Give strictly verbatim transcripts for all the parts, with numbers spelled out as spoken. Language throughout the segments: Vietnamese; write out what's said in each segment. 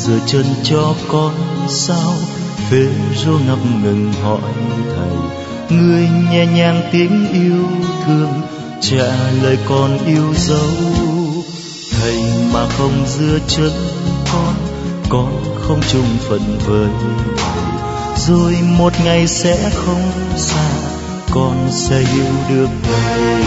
rửa chân cho con sao? Phêrô ngập ngừng hỏi thầy. Người nhẹ nhàng tiếng yêu thương trả lời con yêu dấu. Thầy mà không rửa chân con, con không chung phận với thầy. Rồi một ngày sẽ không xa, con sẽ yêu được thầy.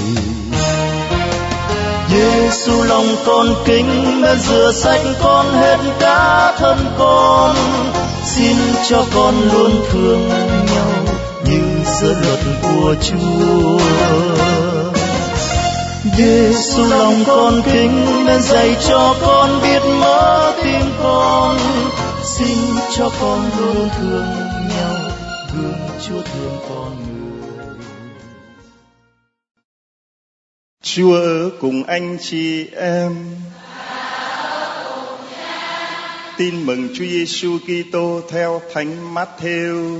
Giê-xu lòng con kính đã rửa sạch con hết cả thân con. Xin cho con luôn thương nhau như giữa luật của Chúa. Giê-xu lòng con kính đã dạy cho con biết mở tim con. Xin cho con luôn thương nhau gương Chúa thương con người. Chúa ở cùng anh chị em. Tin mừng Chúa Giêsu Kitô theo Thánh Mát-thêu.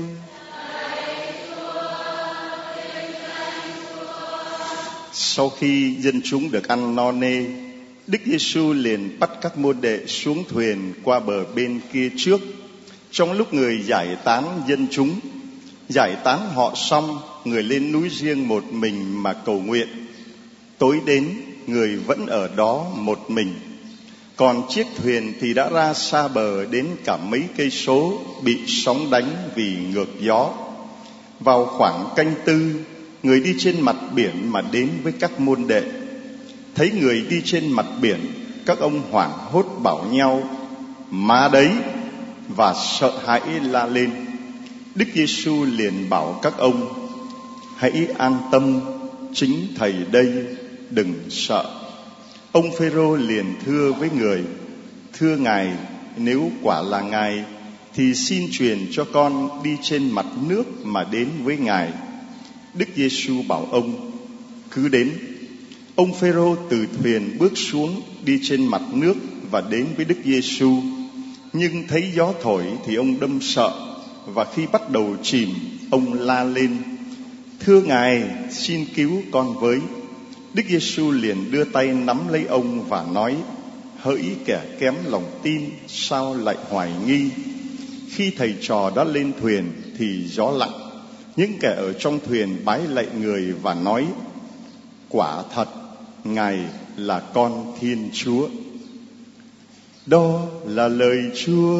Sau khi dân chúng được ăn no nê, Đức Giêsu liền bắt các môn đệ xuống thuyền qua bờ bên kia trước. Trong lúc người giải tán dân chúng, giải tán họ xong, người lên núi riêng một mình mà cầu nguyện. Tối đến, người vẫn ở đó một mình. Còn chiếc thuyền thì đã ra xa bờ đến cả mấy cây số, bị sóng đánh vì ngược gió. Vào khoảng canh tư, người đi trên mặt biển mà đến với các môn đệ. Thấy người đi trên mặt biển, các ông hoảng hốt bảo nhau: "Ma đấy!" và sợ hãi la lên. Đức Giêsu liền bảo các ông: "Hãy an tâm, chính Thầy đây, đừng sợ." Ông Phêrô liền thưa với người: "Thưa Ngài, nếu quả là Ngài, thì xin truyền cho con đi trên mặt nước mà đến với Ngài." Đức Giêsu bảo ông: "Cứ đến." Ông Phêrô từ thuyền bước xuống, đi trên mặt nước và đến với Đức Giêsu. Nhưng thấy gió thổi thì ông đâm sợ, và khi bắt đầu chìm, ông la lên: "Thưa Ngài, xin cứu con với." Đức Giêsu liền đưa tay nắm lấy ông và nói: "Hỡi kẻ kém lòng tin, sao lại hoài nghi?" Khi thầy trò đã lên thuyền thì gió lặng. Những kẻ ở trong thuyền bái lạy người và nói: "Quả thật, Ngài là con Thiên Chúa." Đó là lời Chúa.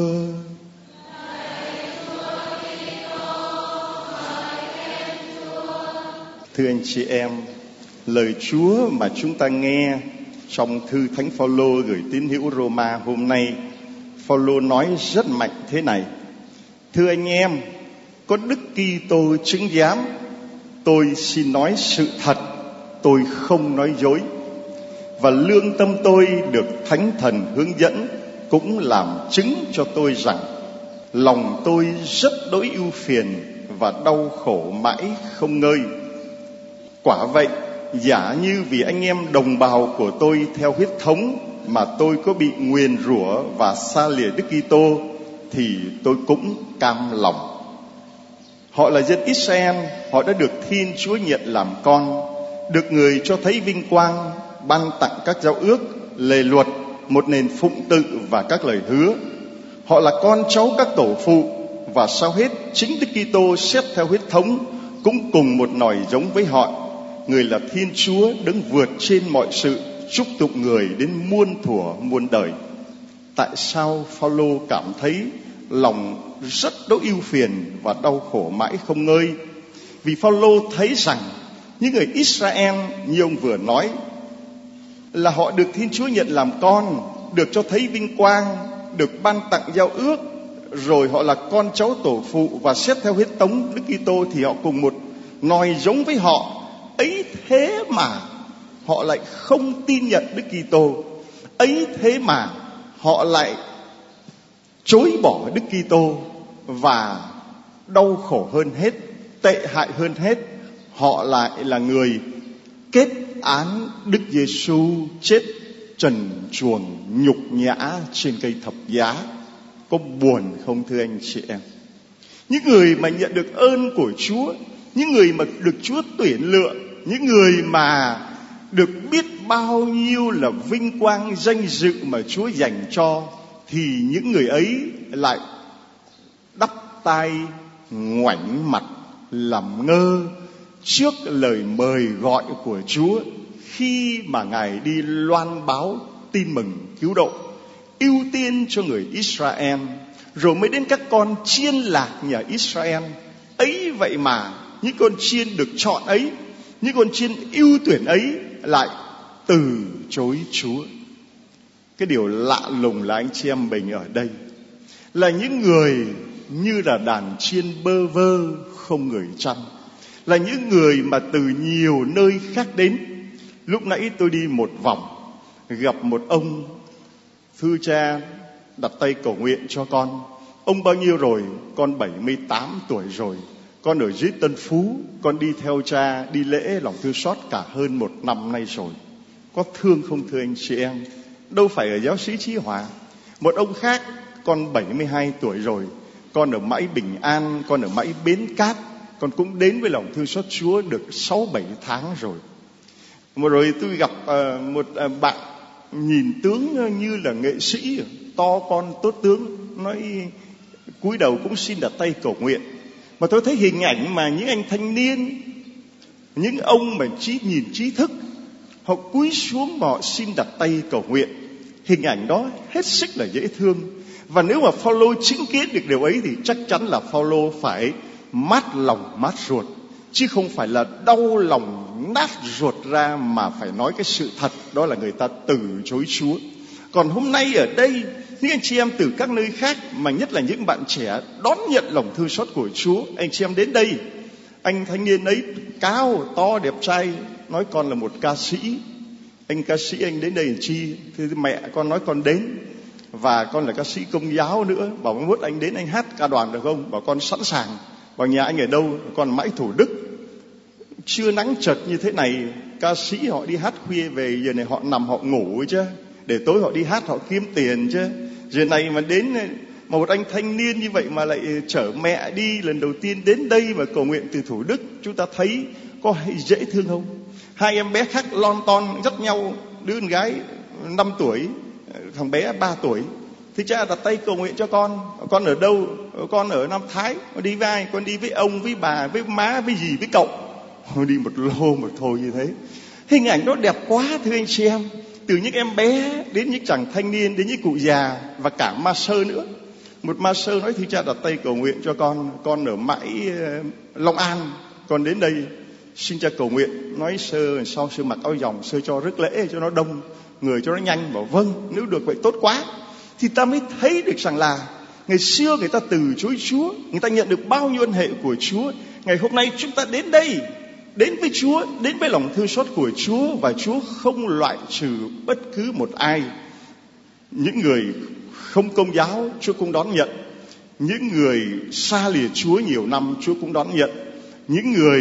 Thưa anh chị em, lời Chúa mà chúng ta nghe trong thư Thánh Phaolô gửi tín hữu Roma hôm nay, Phaolô nói rất mạnh thế này: "Thưa anh em, có Đức Kitô chứng giám, tôi xin nói sự thật, tôi không nói dối. Và lương tâm tôi được Thánh Thần hướng dẫn cũng làm chứng cho tôi rằng lòng tôi rất đỗi ưu phiền và đau khổ mãi không ngơi. Quả vậy, giả như vì anh em đồng bào của tôi theo huyết thống mà tôi có bị nguyền rủa và xa lìa Đức Kitô, thì tôi cũng cam lòng. Họ là dân Israel, họ đã được Thiên Chúa nhận làm con, được người cho thấy vinh quang, ban tặng các giao ước, lề luật, một nền phụng tự và các lời hứa. Họ là con cháu các tổ phụ, và sau hết chính Đức Kitô xét theo huyết thống cũng cùng một nòi giống với họ. Người là Thiên Chúa đứng vượt trên mọi sự, chúc tụng người đến muôn thuở muôn đời." Tại sao Phaolô cảm thấy lòng rất đỗi ưu phiền và đau khổ mãi không ngơi? Vì Phaolô thấy rằng những người Israel như ông vừa nói là họ được Thiên Chúa nhận làm con, được cho thấy vinh quang, được ban tặng giao ước, rồi họ là con cháu tổ phụ, và xét theo huyết thống Đức Kitô thì họ cùng một nòi giống với họ. Ấy thế mà họ lại không tin nhận Đức Kitô. Ấy thế mà họ lại chối bỏ Đức Kitô, và đau khổ hơn hết, tệ hại hơn hết, họ lại là người kết án Đức Giêsu chết trần truồng nhục nhã trên cây thập giá. Có buồn không thưa anh chị em? Những người mà nhận được ơn của Chúa, những người mà được Chúa tuyển lựa, những người mà được biết bao nhiêu là vinh quang danh dự mà Chúa dành cho, thì những người ấy lại đắp tai ngoảnh mặt làm ngơ trước lời mời gọi của Chúa khi mà Ngài đi loan báo tin mừng cứu độ, ưu tiên cho người Israel, rồi mới đến các con chiên lạc nhà Israel. Ấy vậy mà những con chiên được chọn ấy, những con chiên ưu tuyển ấy lại từ chối Chúa. Cái điều lạ lùng là anh chị em mình ở đây là những người như là đàn chiên bơ vơ không người chăm, là những người mà từ nhiều nơi khác đến. Lúc nãy tôi đi một vòng, gặp một ông: thưa cha, đặt tay cầu nguyện cho con. Ông bao nhiêu rồi? Con bảy mươi tám tuổi rồi. Con ở dưới Tân Phú, con đi theo cha đi lễ lòng thương xót cả hơn một năm nay rồi. Có thương không thưa anh chị em? Đâu phải ở giáo sĩ Chí Hòa. Một ông khác: con bảy mươi hai tuổi rồi, con ở mãi Bình An, con ở mãi Bến Cát, con cũng đến với lòng thương xót Chúa được sáu bảy tháng rồi. Một rồi tôi gặp uh, một uh, bạn nhìn tướng như là nghệ sĩ, to con tốt tướng, nói cúi đầu cũng xin đặt tay cầu nguyện. Mà tôi thấy hình ảnh mà những anh thanh niên, những ông mà trí nhìn trí thức, họ cúi xuống mà họ xin đặt tay cầu nguyện. Hình ảnh đó hết sức là dễ thương. Và nếu mà Phaolô chứng kiến được điều ấy thì chắc chắn là Phaolô phải mát lòng mát ruột, chứ không phải là đau lòng nát ruột ra, mà phải nói cái sự thật, đó là người ta từ chối Chúa. Còn hôm nay ở đây, những anh chị em từ các nơi khác, mà nhất là những bạn trẻ đón nhận lòng thương xót của Chúa, anh chị em đến đây. Anh thanh niên ấy cao, to, đẹp trai, nói con là một ca sĩ. Anh ca sĩ anh đến đây làm chi? Thì mẹ con nói con đến, và con là ca sĩ Công giáo nữa. Bảo mai mốt anh đến anh hát ca đoàn được không? Bảo con sẵn sàng. Bảo nhà anh ở đâu? Con mãi Thủ Đức. Trưa nắng chật như thế này, ca sĩ họ đi hát khuya về, giờ này họ nằm họ ngủ chứ, để tối họ đi hát họ kiếm tiền chứ. Giờ này mà đến mà một anh thanh niên như vậy mà lại chở mẹ đi lần đầu tiên đến đây và cầu nguyện từ Thủ Đức, chúng ta thấy có dễ thương không? Hai em bé khác lon ton dắt nhau, đứa con gái năm tuổi, thằng bé ba tuổi. Thì cha đặt tay cầu nguyện cho con. Con ở đâu? Con ở Nam Thái. Con đi với ai? Con đi với ông, với bà, với má, với dì, với cậu. Con đi một lô một thôi như thế. Hình ảnh đó đẹp quá thưa anh chị em. Từ những em bé đến những chàng thanh niên, đến những cụ già, và cả ma sơ nữa. Một ma sơ nói: thưa cha đặt tay cầu nguyện cho con. Con ở mãi Long An, con đến đây xin cha cầu nguyện. Nói sơ sau sơ mặc áo dòng, sơ cho rước lễ cho nó đông người, cho nó nhanh. Bảo vâng, nếu được vậy tốt quá. Thì ta mới thấy được rằng là ngày xưa người ta từ chối Chúa, người ta nhận được bao nhiêu ân hệ của Chúa. Ngày hôm nay chúng ta đến đây, đến với Chúa, đến với lòng thương xót của Chúa, và Chúa không loại trừ bất cứ một ai. Những người không công giáo Chúa cũng đón nhận, những người xa lìa Chúa nhiều năm Chúa cũng đón nhận, những người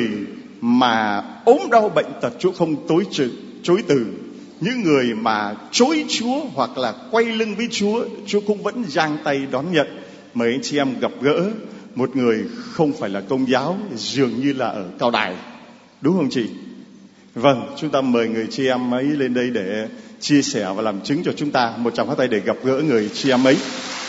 mà ốm đau bệnh tật Chúa không tối trừ, chối từ, những người mà chối Chúa hoặc là quay lưng với Chúa, Chúa cũng vẫn giang tay đón nhận. Mời anh chị em gặp gỡ một người không phải là công giáo, dường như là ở Cao Đài, đúng không chị? Vâng, chúng ta mời người chị em ấy lên đây để chia sẻ và làm chứng cho chúng ta. Một tràng pháo tay để gặp gỡ người chị em ấy.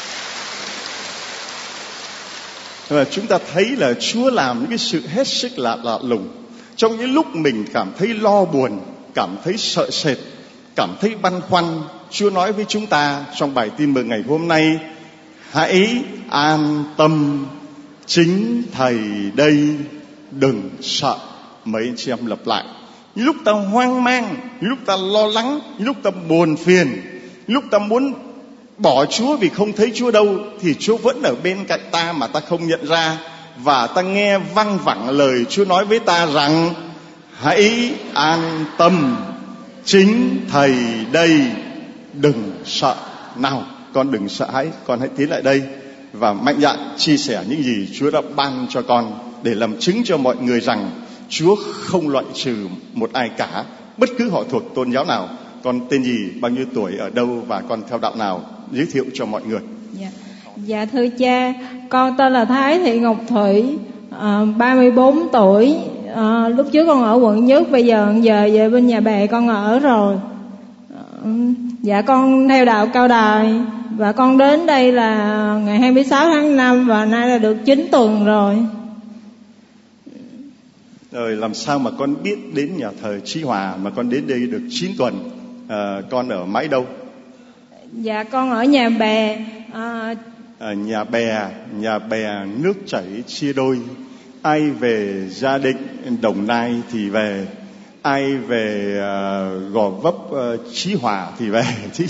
Và chúng ta thấy là Chúa làm những cái sự hết sức lạ lạ lùng. Trong những lúc mình cảm thấy lo buồn, cảm thấy sợ sệt, cảm thấy băn khoăn, Chúa nói với chúng ta trong bài tin mừng ngày hôm nay: hãy an tâm, chính Thầy đây, đừng sợ. Mấy anh chị em lặp lại. Những lúc ta hoang mang, những lúc ta lo lắng, những lúc ta buồn phiền, những lúc ta muốn bỏ Chúa vì không thấy Chúa đâu, thì Chúa vẫn ở bên cạnh ta mà ta không nhận ra. Và ta nghe văng vẳng lời Chúa nói với ta rằng: hãy an tâm, chính Thầy đây, đừng sợ. Nào, con đừng sợ hãi, con hãy tiến lại đây và mạnh dạn chia sẻ những gì Chúa đã ban cho con, để làm chứng cho mọi người rằng Chúa không loại trừ một ai cả, bất cứ họ thuộc tôn giáo nào. Con tên gì, bao nhiêu tuổi, ở đâu và con theo đạo nào? Giới thiệu cho mọi người. Dạ, dạ thưa cha, con tên là Thái Thị Ngọc Thủy, à, ba mươi bốn tuổi. À, lúc trước con ở quận Nhất, bây giờ giờ về bên nhà bè con ở rồi. À, dạ con theo đạo Cao Đài, và con đến đây là ngày hai mươi sáu tháng năm và nay là được chín tuần rồi. Rồi làm sao mà con biết đến nhà thờ Chí Hòa mà con đến đây được chín tuần? À, con ở mãi đâu? Dạ con ở Nhà Bè. À, à, Nhà Bè, Nhà Bè nước chảy chia đôi. Ai về Gia Định, Đồng Nai thì về, ai về uh, Gò Vấp, uh, Chí Hòa thì về.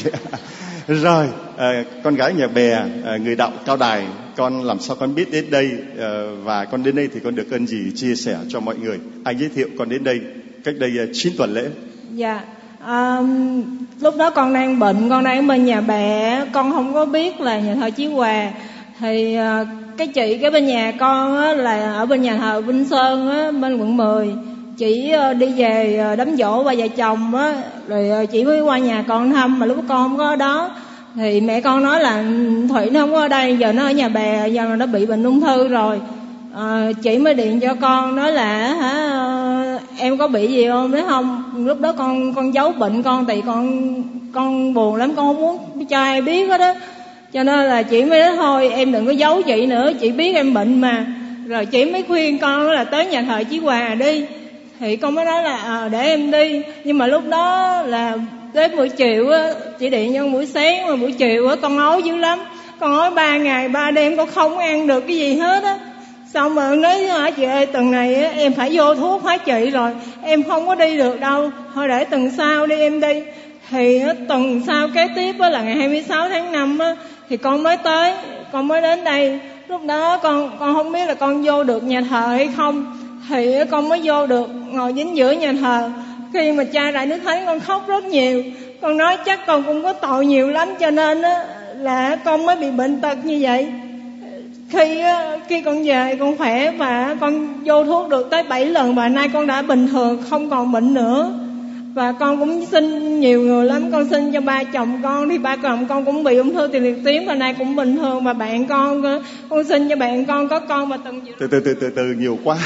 Rồi, à, con gái Nhà Bè, à, người đạo Cao Đài, con làm sao con biết đến đây, à, và con đến đây thì con được ơn gì chia sẻ cho mọi người? Ai giới thiệu con đến đây cách đây uh, chín tuần lễ? Dạ, à, lúc đó con đang bệnh, con đang ở bên Nhà Bè, con không có biết là nhà thờ Chí Hòa. Thì à, cái chị cái bên nhà con á, là ở bên nhà thờ Vinh Sơn á, bên quận mười. Chị đi về đám giỗ ba vợ chồng á, rồi chị mới qua nhà con thăm, mà lúc con không có ở đó thì mẹ con nói là Thủy nó không có ở đây, giờ nó ở Nhà Bè, giờ nó bị bệnh ung thư rồi. À, chị mới điện cho con nói là hả em có bị gì không, nói không. Lúc đó con con giấu bệnh con, tại con con buồn lắm, con không muốn cho ai biết hết đó, cho nên là chị mới nói thôi em đừng có giấu chị nữa, chị biết em bệnh mà. Rồi chị mới khuyên con là tới nhà thờ Chí Hòa đi. Thì con mới nói là à, để em đi. Nhưng mà lúc đó là tới buổi chiều á, chị điện cho buổi sáng, mà buổi chiều á con ói dữ lắm. Con ói ba ngày ba đêm, con không ăn được cái gì hết á. Xong rồi nói hả chị ơi, tuần này á, em phải vô thuốc hóa trị rồi, em không có đi được đâu, thôi để tuần sau đi em đi. Thì á, tuần sau kế tiếp á, là ngày hai mươi sáu tháng năm á, thì con mới tới, con mới đến đây. Lúc đó con con không biết là con vô được nhà thờ hay không, thì con mới vô được, ngồi chính giữa nhà thờ. Khi mà cha rải nước thánh con khóc rất nhiều. Con nói chắc con cũng có tội nhiều lắm, cho nên á, là con mới bị bệnh tật như vậy. Khi khi con về con khỏe và con vô thuốc được tới bảy lần, và nay con đã bình thường, không còn bệnh nữa. Và con cũng xin nhiều người lắm, con xin cho ba chồng con, thì ba chồng con cũng bị ung thư tiền liệt tuyến và nay cũng bình thường. Và bạn con, con xin cho bạn con có con và từng từ từ từ từ từ nhiều quá.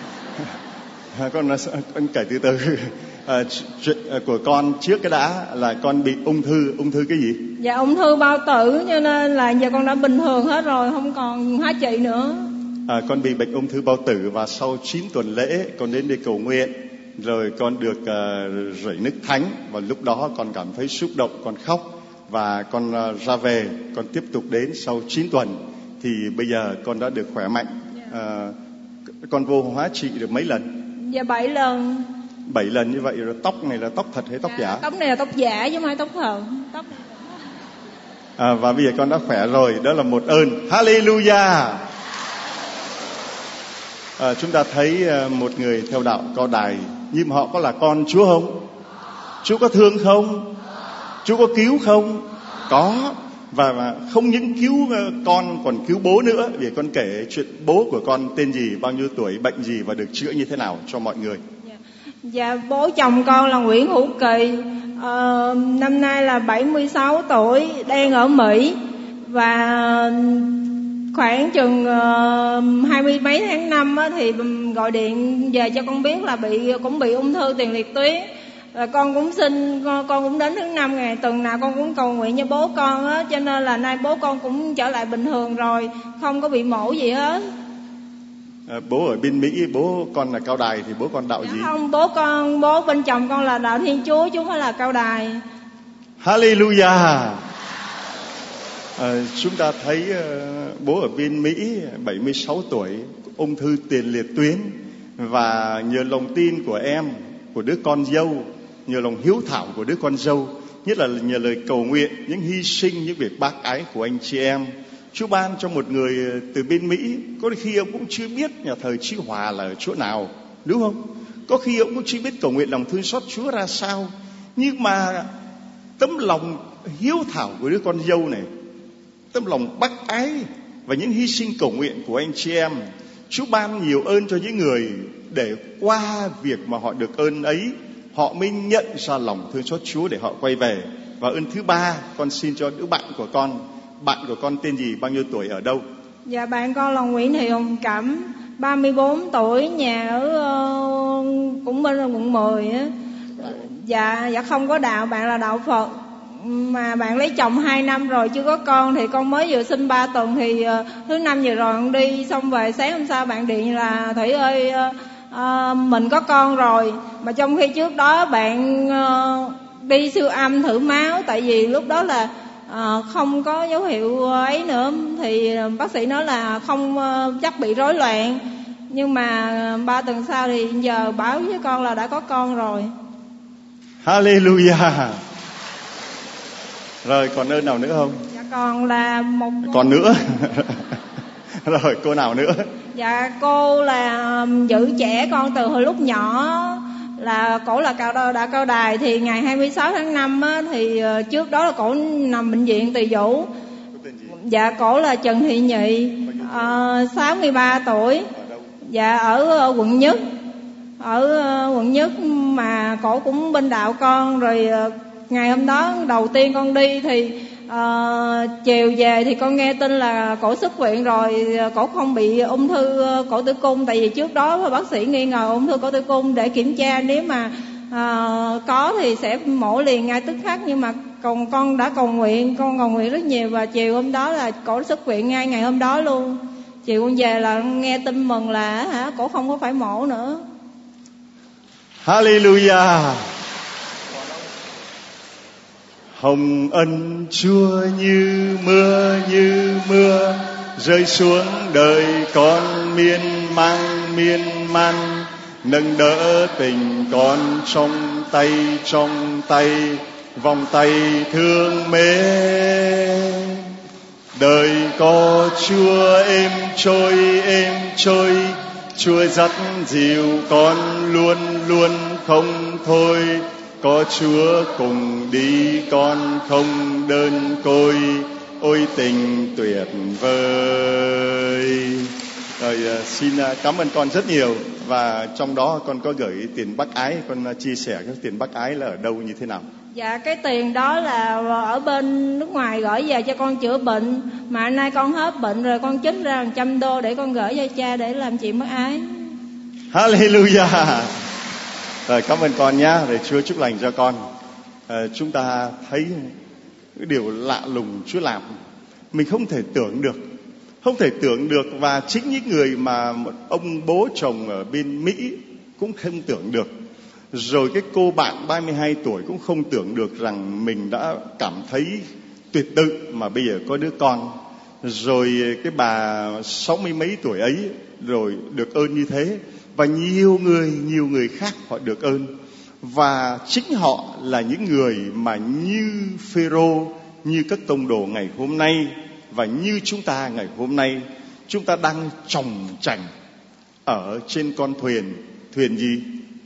con con kể từ từ. À, chuyện của con trước cái đã là con bị ung thư, ung thư cái gì? Dạ ung thư bao tử, cho nên là giờ con đã bình thường hết rồi, không còn hóa trị nữa. À, con bị bệnh ung thư bao tử và sau chín tuần lễ con đến đây cầu nguyện, rồi con được uh, rải nước thánh, và lúc đó con cảm thấy xúc động, con khóc và con uh, ra về, con tiếp tục đến sau chín tuần thì bây giờ con đã được khỏe mạnh. À, con vô hóa trị được mấy lần? Dạ bảy lần. Bảy lần như vậy. Rồi tóc này là tóc thật hay tóc à, giả? Tóc này là tóc giả chứ không phải tóc thật. Tóc này... à, và bây giờ con đã khỏe rồi, đó là một ơn. Hallelujah. À, chúng ta thấy một người theo đạo Cao Đài, nhưng mà họ có là con Chúa không? Chúa có thương không? Chúa có cứu không? Có. Và không những cứu con còn cứu bố nữa. Để con kể chuyện bố của con tên gì, bao nhiêu tuổi, bệnh gì và được chữa như thế nào cho mọi người. Dạ, dạ bố chồng con là Nguyễn Hữu Kỳ, à, năm nay là bảy mươi sáu tuổi, đang ở Mỹ. Và khoảng chừng uh, hai mươi mấy tháng năm á, thì gọi điện về cho con biết là bị cũng bị ung thư tiền liệt tuyến. Và con cũng xin con, con cũng đến thứ năm ngày tuần nào con cũng cầu nguyện cho bố con á, cho nên là nay bố con cũng trở lại bình thường rồi, không có bị mổ gì hết. À, bố ở bên Mỹ, bố con là Cao Đài thì bố con đạo dạ gì? Không, bố con bố bên chồng con là đạo Thiên Chúa chứ không phải là Cao Đài. Hallelujah. À, chúng ta thấy uh, bố ở bên Mỹ bảy mươi sáu tuổi, ung thư tiền liệt tuyến, và nhờ lòng tin của em, của đứa con dâu, nhờ lòng hiếu thảo của đứa con dâu, nhất là nhờ lời cầu nguyện, những hy sinh, những việc bác ái của anh chị em, Chúa ban cho một người từ bên Mỹ. Có khi ông cũng chưa biết nhà thờ Chí Hòa là ở chỗ nào, đúng không? Có khi ông cũng chưa biết cầu nguyện lòng thương xót Chúa ra sao. Nhưng mà tấm lòng hiếu thảo của đứa con dâu này, tấm lòng bác ái và những hy sinh cầu nguyện của anh chị em, Chúa ban nhiều ơn cho những người, để qua việc mà họ được ơn ấy, họ mới nhận ra lòng thương xót Chúa để họ quay về. Và ơn thứ ba, con xin cho đứa bạn của con. Bạn của con tên gì, bao nhiêu tuổi, ở đâu? Dạ bạn con là Nguyễn Thị Hồng Cẩm, ba mươi bốn tuổi, nhà ở uh, cũng bên quận mười á. Dạ dạ không có đạo, bạn là đạo Phật. mà bạn lấy chồng hai năm rồi chưa có con, thì con mới vừa sinh ba tuần, thì uh, thứ năm vừa rồi con đi xong về sáng hôm sau bạn điện là Thủy ơi uh, uh, mình có con rồi, mà trong khi trước đó bạn uh, đi siêu âm thử máu, tại vì lúc đó là uh, không có dấu hiệu ấy nữa, thì bác sĩ nói là không uh, chắc bị rối loạn, nhưng mà ba tuần sau thì giờ báo với con là đã có con rồi. Hallelujah. Rồi còn ơn nào nữa không? Dạ còn là một còn nữa. Rồi cô nào nữa? Dạ cô là giữ trẻ con từ hồi lúc nhỏ, là cổ là cao đo đã cao đài, thì ngày hai mươi sáu tháng năm á, thì trước đó là cổ nằm bệnh viện Từ Dũ. Dạ cổ là Trần Thị Nhị, uh, sáu mươi ba tuổi. Dạ ở quận Nhất, ở quận Nhất, mà cổ cũng bên đạo con. Rồi ngày hôm đó đầu tiên con đi thì uh, chiều về thì con nghe tin là cổ xuất viện rồi, cổ không bị ung thư cổ tử cung, tại vì trước đó bác sĩ nghi ngờ ung thư cổ tử cung để kiểm tra, nếu mà uh, có thì sẽ mổ liền ngay tức khắc, nhưng mà còn con đã cầu nguyện, con cầu nguyện rất nhiều, và chiều hôm đó là cổ xuất viện ngay ngày hôm đó luôn. Chiều con về là nghe tin mừng là hả cổ không có phải mổ nữa. Hallelujah. Hồng ân Chúa như mưa như mưa rơi xuống đời con miên man miên man, nâng đỡ tình con trong tay trong tay, vòng tay thương mến. Đời có Chúa êm trôi êm trôi, Chúa dắt dìu con luôn luôn không thôi, có Chúa cùng đi con không đơn côi, ôi tình tuyệt vời. Rồi xin cảm ơn con rất nhiều, và trong đó con có gửi tiền bác ái, con chia sẻ cái tiền bác ái là ở đâu như thế nào? Dạ cái tiền đó là ở bên nước ngoài gửi về cho con chữa bệnh, mà nay con hết bệnh rồi, con trích ra một trăm đô để con gửi cho cha để làm chuyện bác ái. Hallelujah. Rồi cảm ơn con nhá, để Chúa chúc lành cho con. À, chúng ta thấy cái điều lạ lùng Chúa làm, mình không thể tưởng được, không thể tưởng được, và chính những người mà một ông bố chồng ở bên Mỹ cũng không tưởng được. Rồi cái cô bạn ba mươi hai tuổi cũng không tưởng được rằng mình đã cảm thấy tuyệt tự mà bây giờ có đứa con. Rồi cái bà sáu mươi mấy tuổi ấy rồi được ơn như thế, và nhiều người nhiều người khác họ được ơn, và chính họ là những người mà như Phêrô, như các tông đồ ngày hôm nay, và như chúng ta ngày hôm nay, chúng ta đang chòng chành ở trên con thuyền. Thuyền gì?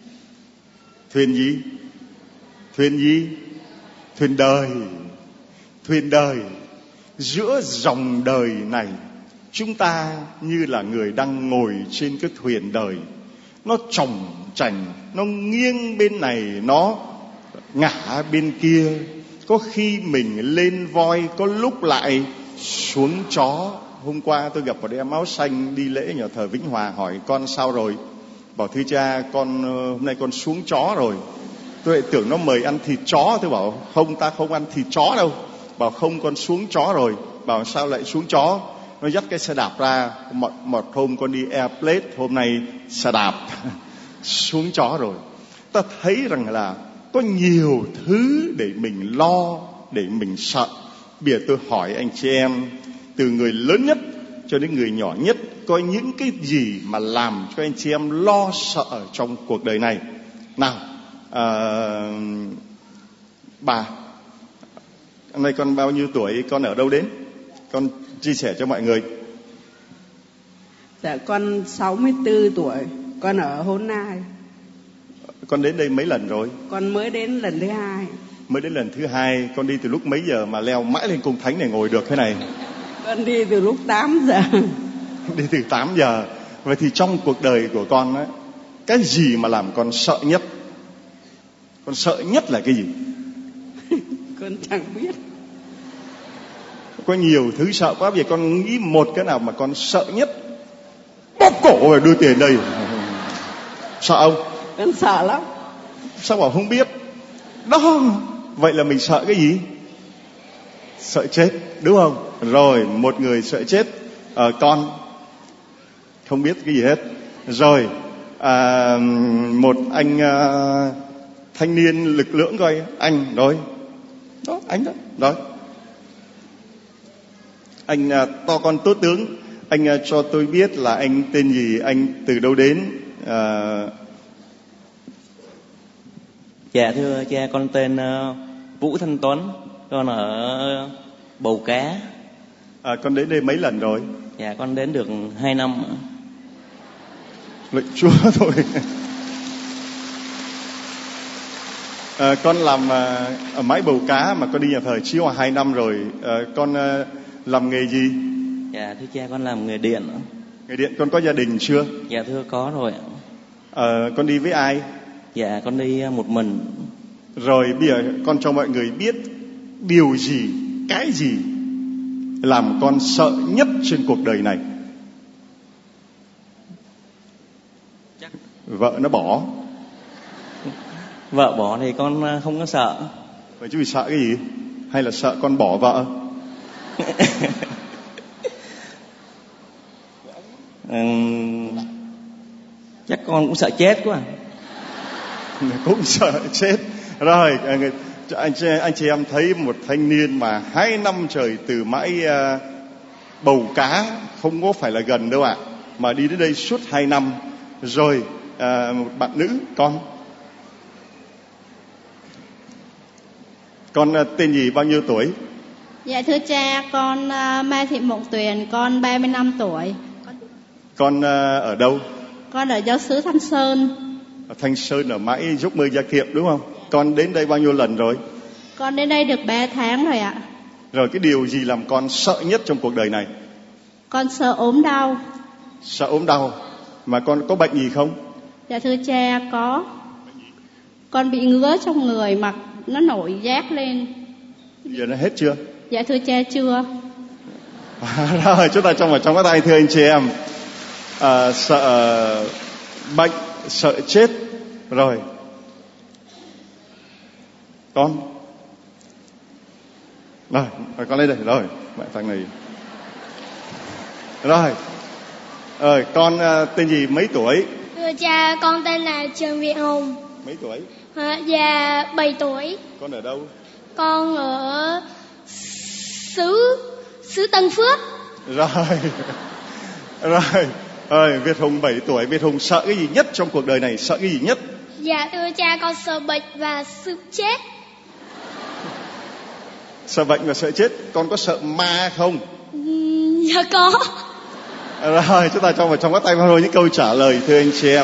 Thuyền gì? Thuyền gì? Thuyền đời. Thuyền đời. Giữa dòng đời này, chúng ta như là người đang ngồi trên cái thuyền đời. Nó chòng chành, nó nghiêng bên này, nó ngả bên kia. Có khi mình lên voi, có lúc lại xuống chó. Hôm qua tôi gặp một em áo xanh đi lễ nhà thờ Vĩnh Hòa, hỏi con sao rồi. Bảo thưa cha, con hôm nay con xuống chó rồi. Tôi lại tưởng nó mời ăn thịt chó. Tôi bảo không, ta không ăn thịt chó đâu. Bảo không, con xuống chó rồi. Bảo sao lại xuống chó? Nó dắt cái xe đạp ra. Một, một hôm con đi Airplane, hôm nay xe đạp xuống chó rồi. Ta thấy rằng là có nhiều thứ để mình lo, để mình sợ. Bây giờ tôi hỏi anh chị em, từ người lớn nhất cho đến người nhỏ nhất, có những cái gì mà làm cho anh chị em lo sợ trong cuộc đời này? Nào, à, bà, hôm nay con bao nhiêu tuổi, con ở đâu đến? Con chia sẻ cho mọi người. Dạ con sáu mươi tư tuổi, con ở Hôn Nai. Con đến đây mấy lần rồi? Con mới đến lần thứ hai. Mới đến lần thứ hai. Con đi từ lúc mấy giờ mà leo mãi lên cung thánh này ngồi được thế này? Con đi từ lúc tám giờ. Đi từ tám giờ. Vậy thì trong cuộc đời của con ấy, cái gì mà làm con sợ nhất? Con sợ nhất là cái gì? Con chẳng biết. Có nhiều thứ sợ quá. Bây giờ con nghĩ một cái nào mà con sợ nhất. Bóp cổ và đưa tiền đây. Sợ không? Con sợ lắm. Sao bảo không biết? Đó. Vậy là mình sợ cái gì? Sợ chết, đúng không? Rồi, một người sợ chết. À, con không biết cái gì hết. Rồi, à, một anh à, thanh niên lực lưỡng coi, anh, rồi. Đó, anh đó, rồi. Anh à, to con tốt tướng, anh à, cho tôi biết là anh tên gì, anh từ đâu đến? À... Dạ thưa cha, con tên uh, Vũ Thanh Tuấn, con ở Bầu Cá. À, con đến đây mấy lần rồi? Dạ con đến được hai năm. Lạy Chúa thôi. À, con làm à, ở mái Bầu Cá mà con đi nhà thờ Chí Hòa hai năm rồi. À, con à, làm nghề gì? Dạ thưa cha, con làm nghề điện. Nghề điện. Con có gia đình chưa? Dạ thưa có rồi. À, con đi với ai? Dạ con đi một mình. Rồi bây giờ con cho mọi người biết điều gì, cái gì làm con sợ nhất trên cuộc đời này? Chắc vợ nó bỏ. Vợ bỏ thì con không có sợ. Vậy chứ vì sợ cái gì? Hay là sợ con bỏ vợ? uhm, chắc con cũng sợ chết quá. Cũng sợ chết. Rồi anh chị, anh chị em thấy một thanh niên mà hai năm trời từ mãi uh, Bầu Cá, không có phải là gần đâu ạ, à, mà đi đến đây suốt hai năm. Rồi uh, một bạn nữ, con con uh, tên gì, bao nhiêu tuổi? Dạ thưa cha, con uh, Mai Thị Mộng Tuyền, con ba mươi lăm tuổi. Con uh, ở đâu? Con ở giáo xứ Thanh Sơn. Ở Thanh Sơn, ở mãi Giấc Mơ Gia Kiệm đúng không? Con đến đây bao nhiêu lần rồi? Con đến đây được ba tháng rồi ạ. Rồi cái điều gì làm con sợ nhất trong cuộc đời này? Con sợ ốm đau. Sợ ốm đau. Mà con có bệnh gì không? Dạ thưa cha, có. Con bị ngứa trong người, mặt nó nổi rát lên. Giờ nó hết chưa? Dạ thưa cha, chưa. À, rồi chúng ta trong vào trong cái tay thưa anh chị em. À, sợ bệnh, sợ chết. Rồi con rồi, rồi con lên đây. Rồi mẹ thằng này. Rồi rồi con uh, tên gì, mấy tuổi? Thưa cha, con tên là Trần Việt Hùng. Mấy tuổi? À, dạ bảy tuổi. Con ở đâu? Con ở xứ xứ Tân Phước. Rồi rồi rồi Việt Hùng bảy tuổi. Việt Hùng sợ cái gì nhất trong cuộc đời này? Sợ cái gì nhất? Dạ thưa cha, con sợ bệnh và sợ chết. Sợ bệnh và sợ chết. Con có sợ ma không? Ừ, dạ có. Rồi chúng ta cho vào trong các tay vào những câu trả lời thưa anh chị em.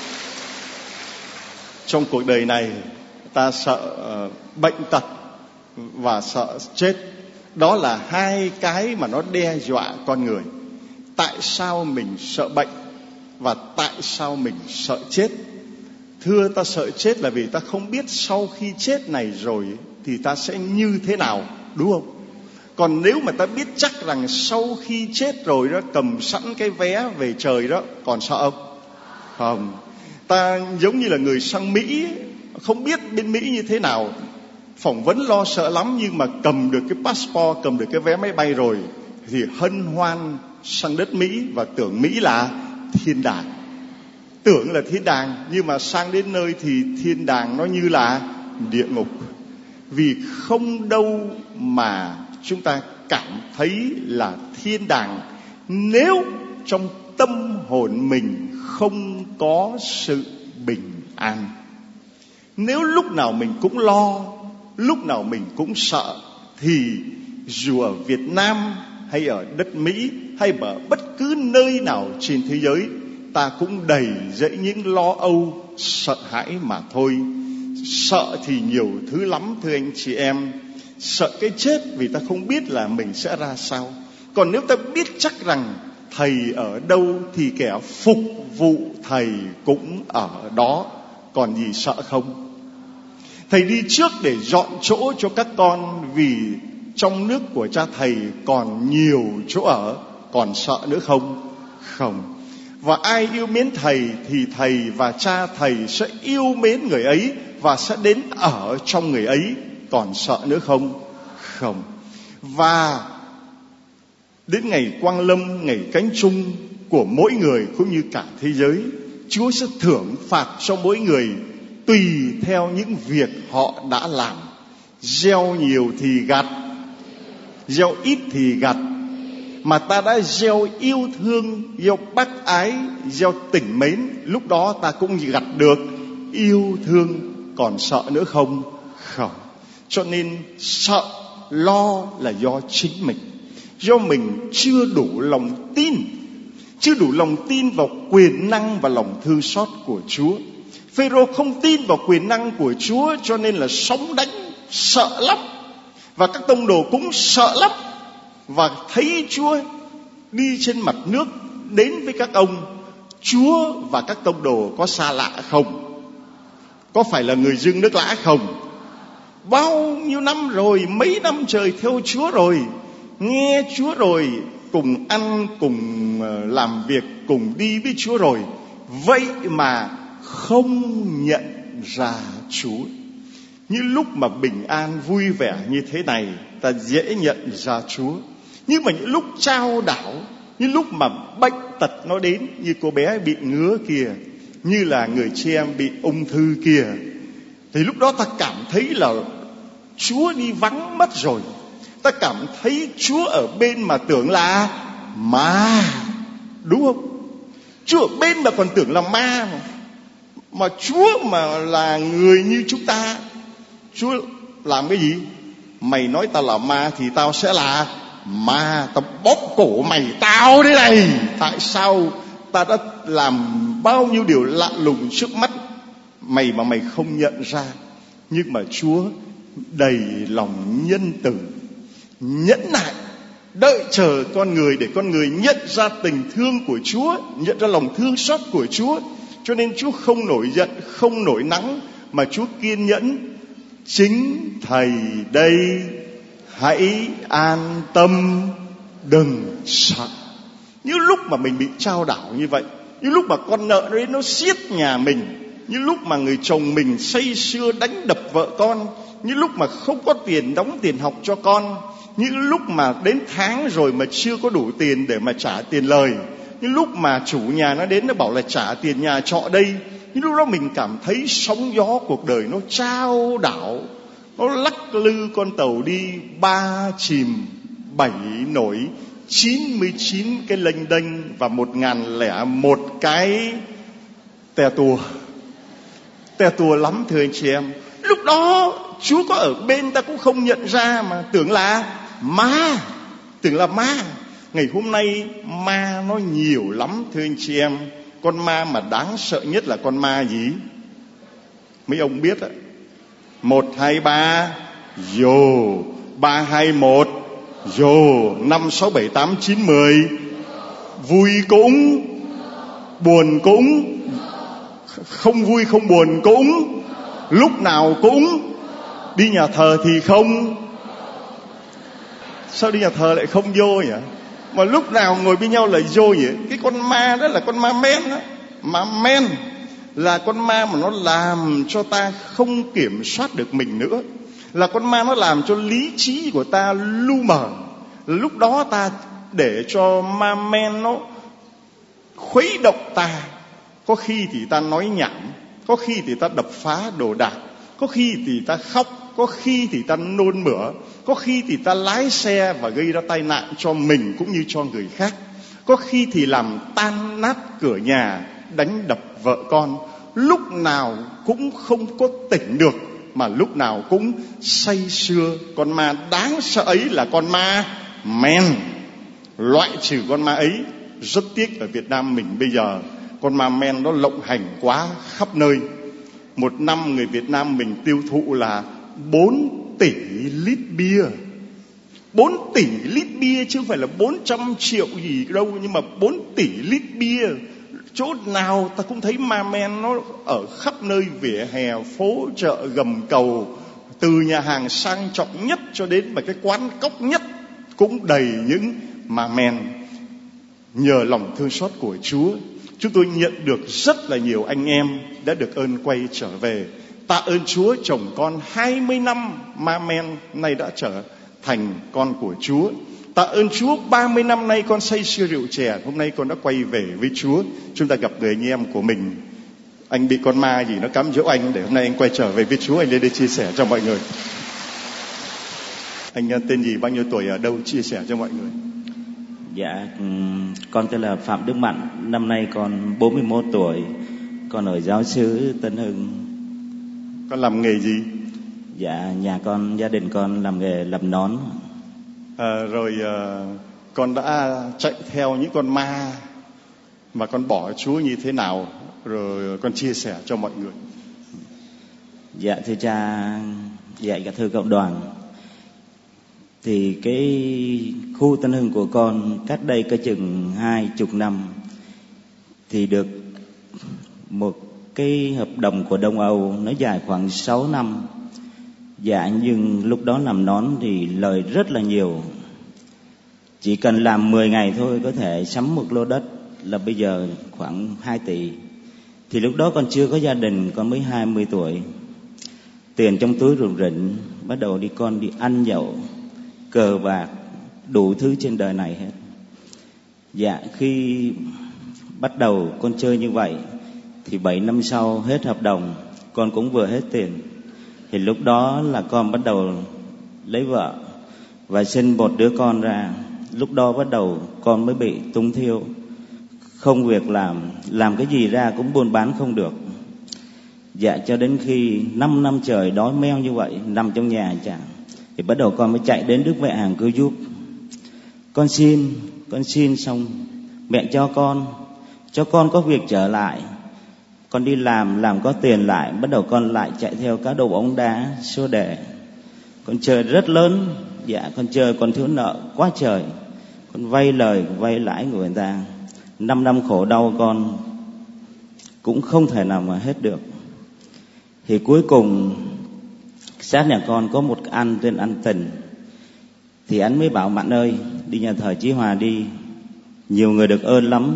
Trong cuộc đời này ta sợ uh, bệnh tật và sợ chết. Đó là hai cái mà nó đe dọa con người. Tại sao mình sợ bệnh và tại sao mình sợ chết? Thưa, ta sợ chết là vì ta không biết sau khi chết này rồi thì ta sẽ như thế nào, đúng không? Còn nếu mà ta biết chắc rằng sau khi chết rồi đó, cầm sẵn cái vé về trời đó, còn sợ không? Không. Ta giống như là người sang Mỹ, không biết bên Mỹ như thế nào, phỏng vấn lo sợ lắm, nhưng mà cầm được cái passport, cầm được cái vé máy bay rồi thì hân hoan sang đất Mỹ và tưởng Mỹ là thiên đàng. Tưởng là thiên đàng, nhưng mà sang đến nơi thì thiên đàng nó như là địa ngục. Vì không đâu mà chúng ta cảm thấy là thiên đàng nếu trong tâm hồn mình không có sự bình an. Nếu lúc nào mình cũng lo, lúc nào mình cũng sợ, thì dù ở Việt Nam hay ở đất Mỹ hay ở bất cứ nơi nào trên thế giới, ta cũng đầy dẫy những lo âu, sợ hãi mà thôi. Sợ thì nhiều thứ lắm thưa anh chị em. Sợ cái chết vì ta không biết là mình sẽ ra sao. Còn nếu ta biết chắc rằng thầy ở đâu thì kẻ phục vụ thầy cũng ở đó, còn gì sợ không? Thầy đi trước để dọn chỗ cho các con, vì trong nước của cha thầy còn nhiều chỗ ở, còn sợ nữa không? Không. Và ai yêu mến thầy thì thầy và cha thầy sẽ yêu mến người ấy và sẽ đến ở trong người ấy, còn sợ nữa không? Không. Và đến ngày Quang Lâm, ngày Cánh Chung của mỗi người cũng như cả thế giới, Chúa sẽ thưởng phạt cho mỗi người tùy theo những việc họ đã làm. Gieo nhiều thì gặt, gieo ít thì gặt. Mà ta đã gieo yêu thương, gieo bác ái, gieo tình mến, lúc đó ta cũng gặt được yêu thương. Còn sợ nữa không? Không. Cho nên sợ, lo là do chính mình, do mình chưa đủ lòng tin, chưa đủ lòng tin vào quyền năng và lòng thương xót của Chúa. Phêrô không tin vào quyền năng của Chúa, cho nên là sóng đánh sợ lắm, và các tông đồ cũng sợ lắm. Và thấy Chúa đi trên mặt nước đến với các ông, Chúa và các tông đồ có xa lạ không? Có phải là người dưng nước lã không? Bao nhiêu năm rồi, mấy năm trời theo Chúa rồi, nghe Chúa rồi, cùng ăn, cùng làm việc, cùng đi với Chúa rồi, vậy mà không nhận ra Chúa. Như lúc mà bình an vui vẻ như thế này, ta dễ nhận ra Chúa. Nhưng mà những lúc trao đảo, như lúc mà bệnh tật nó đến, như cô bé bị ngứa kìa, như là người chị em bị ung thư kìa, thì lúc đó ta cảm thấy là Chúa đi vắng mất rồi. Ta cảm thấy Chúa ở bên mà tưởng là ma, đúng không? Chúa ở bên mà còn tưởng là ma mà. Mà Chúa mà là người như chúng ta, Chúa làm cái gì? Mày nói tao là ma thì tao sẽ là ma. Tao bóp cổ mày, tao đây này. Tại sao ta đã làm bao nhiêu điều lạ lùng trước mắt mày mà mày không nhận ra? Nhưng mà Chúa đầy lòng nhân từ, nhẫn nại, đợi chờ con người để con người nhận ra tình thương của Chúa, nhận ra lòng thương xót của Chúa. Cho nên Chúa không nổi giận, không nổi nắng, mà Chúa kiên nhẫn. Chính Thầy đây, hãy an tâm, đừng sợ. Như lúc mà mình bị trao đảo như vậy, như lúc mà con nợ đấy nó siết nhà mình, như lúc mà người chồng mình say sưa đánh đập vợ con, như lúc mà không có tiền đóng tiền học cho con, như lúc mà đến tháng rồi mà chưa có đủ tiền để mà trả tiền lời, như lúc mà chủ nhà nó đến nó bảo là trả tiền nhà trọ đây. Như lúc đó mình cảm thấy sóng gió cuộc đời nó trao đảo, nó lắc lư con tàu đi ba chìm bảy nổi, chín mươi chín cái lênh đênh và một ngàn lẻ một cái tè tua. Tè tua lắm thưa anh chị em. Lúc đó Chúa có ở bên ta cũng không nhận ra, mà tưởng là ma, tưởng là ma. Ngày hôm nay ma nó nhiều lắm thưa anh chị em. Con ma mà đáng sợ nhất là con ma gì? Mấy ông biết á. Một hai ba dồ, ba hai một dồ, năm sáu bảy tám chín mười. Vui cũng, buồn cũng, không vui không buồn cũng, lúc nào cũng. Đi nhà thờ thì không. Sao đi nhà thờ lại không vô nhỉ? Mà lúc nào ngồi bên nhau lại vô vậy? Cái con ma đó là con ma men đó. Ma men là con ma mà nó làm cho ta không kiểm soát được mình nữa. Là con ma nó làm cho lý trí của ta lu mờ. Lúc đó ta để cho ma men nó khuấy động ta. Có khi thì ta nói nhảm, có khi thì ta đập phá đồ đạc, có khi thì ta khóc, có khi thì ta nôn mửa, có khi thì ta lái xe và gây ra tai nạn cho mình cũng như cho người khác, có khi thì làm tan nát cửa nhà, đánh đập vợ con. Lúc nào cũng không có tỉnh được, mà lúc nào cũng say sưa. Con ma đáng sợ ấy là con ma men. Loại trừ con ma ấy, rất tiếc ở Việt Nam mình bây giờ con ma men nó lộng hành quá khắp nơi. Một năm người Việt Nam mình tiêu thụ là bốn tỷ lít bia. Bốn tỷ lít bia chứ không phải là bốn trăm triệu gì đâu, nhưng mà bốn tỷ lít bia. Chỗ nào ta cũng thấy ma men nó ở khắp nơi, vỉa hè, phố, chợ, gầm cầu. Từ nhà hàng sang trọng nhất cho đến mà cái quán cóc nhất cũng đầy những ma men. Nhờ lòng thương xót của Chúa, chúng tôi nhận được rất là nhiều anh em đã được ơn quay trở về. Tạ ơn Chúa, chồng con hai mươi năm ma men nay đã trở thành con của Chúa. Tạ ơn Chúa, ba mươi năm nay con say sưa rượu chè, hôm nay con đã quay về với Chúa. Chúng ta gặp người anh em của mình, anh bị con ma gì nó cám dỗ anh, để hôm nay anh quay trở về với Chúa. Anh lên đây chia sẻ cho mọi người. Anh tên gì, bao nhiêu tuổi, ở đâu, chia sẻ cho mọi người. Dạ, con tên là Phạm Đức Mạnh, năm nay con bốn mươi mốt tuổi, con ở giáo xứ Tân Hưng. Con làm nghề gì? Dạ, nhà con, gia đình con làm nghề làm nón. À, rồi à, con đã chạy theo những con ma mà con bỏ Chúa như thế nào, rồi con chia sẻ cho mọi người. Dạ thưa cha, dạ cả thưa cộng đoàn, thì cái khu Tân Hưng của con cách đây có chừng hai chục năm thì được một cái hợp đồng của Đông Âu, nó dài khoảng sáu năm. Dạ, nhưng lúc đó làm nón thì lời rất là nhiều. Chỉ cần làm mười ngày thôi có thể sắm một lô đất, là bây giờ khoảng hai tỷ. Thì lúc đó con chưa có gia đình, con mới hai mươi tuổi. Tiền trong túi rủng rỉnh, bắt đầu đi con đi ăn nhậu, cờ bạc, đủ thứ trên đời này hết. Dạ, khi bắt đầu con chơi như vậy thì bảy năm sau hết hợp đồng, con cũng vừa hết tiền. Thì lúc đó là con bắt đầu lấy vợ và sinh một đứa con ra. Lúc đó bắt đầu con mới bị túng thiêu, không việc làm, làm cái gì ra cũng buôn bán không được. Dạ, cho đến khi năm năm trời đói meo như vậy, nằm trong nhà chả, thì bắt đầu con mới chạy đến Đức Mẹ Hàng Cứu Giúp. Con xin, con xin xong mẹ cho con, cho con có việc trở lại. Con đi làm, làm có tiền lại, bắt đầu con lại chạy theo cá độ bóng đá, số đề. Con chơi rất lớn, dạ con chơi con thiếu nợ quá trời. Con vay lời, vay lãi của người ta. Năm năm khổ đau con cũng không thể nào mà hết được. Thì cuối cùng sát nhà con có một anh tên anh Tình. Thì anh mới bảo Mạnh ơi, đi nhà thờ Chí Hòa đi, nhiều người được ơn lắm.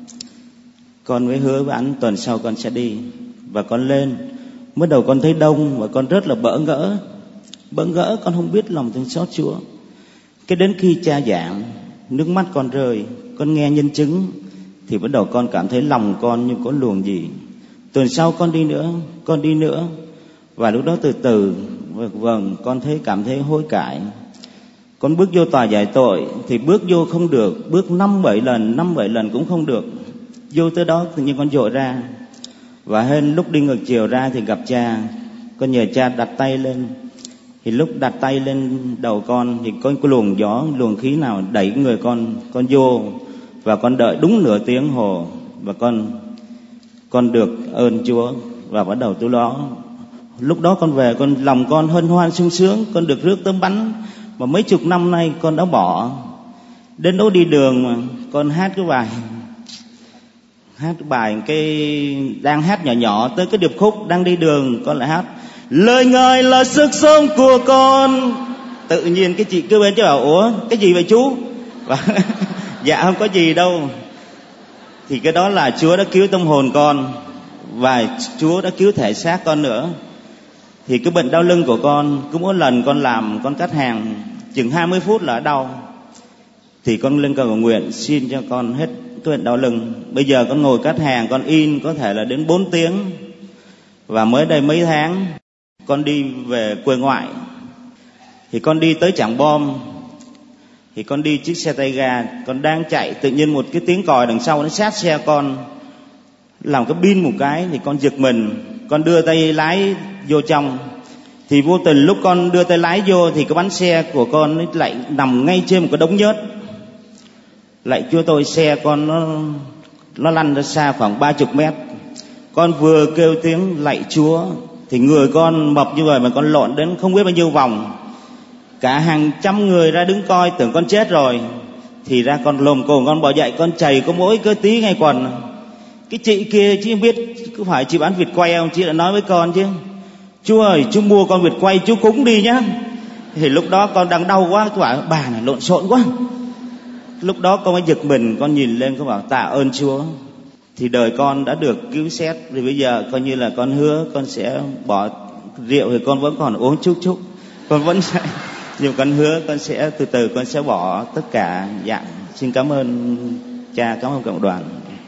Con mới hứa với anh tuần sau con sẽ đi. Và con lên, mới đầu con thấy đông và con rất là bỡ ngỡ. Bỡ ngỡ, con không biết lòng thương xót Chúa. Cái đến khi cha giảng, nước mắt con rơi, con nghe nhân chứng, thì bắt đầu con cảm thấy lòng con như có luồng gì. Tuần sau con đi nữa, con đi nữa. Và lúc đó từ từ, vâng, con thấy cảm thấy hối cải. Con bước vô tòa giải tội thì bước vô không được, bước năm bảy lần, năm bảy lần cũng không được. Vô tới đó tự nhiên con dội ra. Và hên lúc đi ngược chiều ra thì gặp cha. Con nhờ cha đặt tay lên. Thì lúc đặt tay lên đầu con thì có cái luồng gió, luồng khí nào đẩy người con, con vô. Và con đợi đúng nửa tiếng hồ. Và con con được ơn Chúa. Và bắt đầu từ đó, lúc đó con về, con lòng con hân hoan sung sướng. Con được rước tấm bánh mà mấy chục năm nay con đã bỏ. Đến đó đi đường mà con hát cái bài Hát cái bài cái đang hát nhỏ nhỏ tới cái điệp khúc, đang đi đường con lại hát lời Ngài là sức sống của con. Tự nhiên cái chị cứ bên chứ bảo ủa cái gì vậy chú? Dạ không có gì đâu. Thì cái đó là Chúa đã cứu tâm hồn con, và Chúa đã cứu thể xác con nữa. Thì cái bệnh đau lưng của con, cứ mỗi lần con làm, con cắt hàng chừng hai mươi phút là đau. Thì con lên cầu nguyện xin cho con hết cái bệnh đau lưng. Bây giờ con ngồi cắt hàng, con in có thể là đến bốn tiếng. Và mới đây mấy tháng con đi về quê ngoại, thì con đi tới Trảng Bom. Thì con đi chiếc xe tay ga, con đang chạy, tự nhiên một cái tiếng còi đằng sau nó sát xe con, làm cái pin một cái. Thì con giật mình, con đưa tay lái vô trong. Thì vô tình lúc con đưa tay lái vô thì cái bánh xe của con nó lại nằm ngay trên một cái đống nhớt. Lại Chúa tôi, xe con nó nó lăn ra xa khoảng ba chục mét. Con vừa kêu tiếng lạy Chúa thì người con mập như vậy mà con lộn đến không biết bao nhiêu vòng. Cả hàng trăm người ra đứng coi tưởng con chết rồi. Thì ra con lồm cồm con bỏ dậy, con chảy có mỗi cái tí ngay quần. Cái chị kia chứ biết có phải chị bán vịt quay không, chị đã nói với con chứ chú ơi chú mua con vịt quay chú cúng đi nhá. Thì lúc đó con đang đau quá, tôi bảo bà này lộn xộn quá. Lúc đó con mới giật mình, con nhìn lên con bảo tạ ơn Chúa. Thì đời con đã được cứu xét. Thì bây giờ coi như là con hứa con sẽ bỏ rượu, thì con vẫn còn uống chút chút. Con vẫn sẽ Nhưng con hứa con sẽ từ từ con sẽ bỏ tất cả. Dạ, xin cảm ơn cha, cảm ơn cộng đoàn.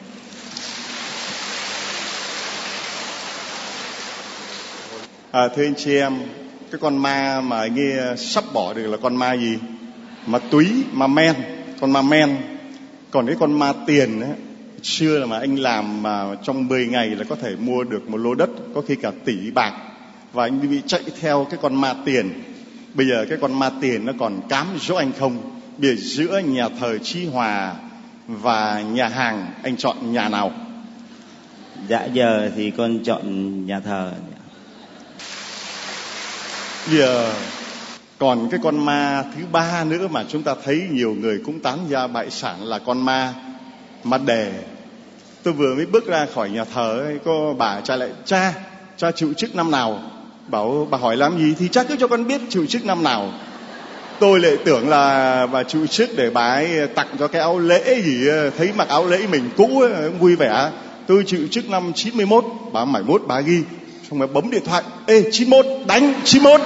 À, thưa anh chị em, cái con ma mà anh ấy sắp bỏ được là con ma gì? Ma túy, ma men, con ma men. Còn cái con ma tiền ấy, xưa là mà anh làm mà trong mười ngày là có thể mua được một lô đất, có khi cả tỷ bạc. Và anh bị chạy theo cái con ma tiền. Bây giờ cái con ma tiền nó còn cám dỗ anh không? Bây giờ giữa nhà thờ Chí Hòa và nhà hàng, anh chọn nhà nào? Dạ giờ thì con chọn nhà thờ. Bây giờ còn cái con ma thứ ba nữa mà chúng ta thấy nhiều người cũng tán gia bại sản là con ma ma đề. Tôi vừa mới bước ra khỏi nhà thờ ấy, có bà cha lại: cha, cha chịu chức năm nào? Bảo bà hỏi làm gì thì cha cứ cho con biết chịu chức năm nào. Tôi lại tưởng là bà chịu chức để bà ấy tặng cho cái áo lễ gì, thấy mặc áo lễ mình cũ ấy, vui vẻ. Tôi chịu chức năm chín mươi mốt. Bà mải mốt bà ghi, xong rồi bấm điện thoại: ê chín mươi mốt, đánh chín mươi mốt.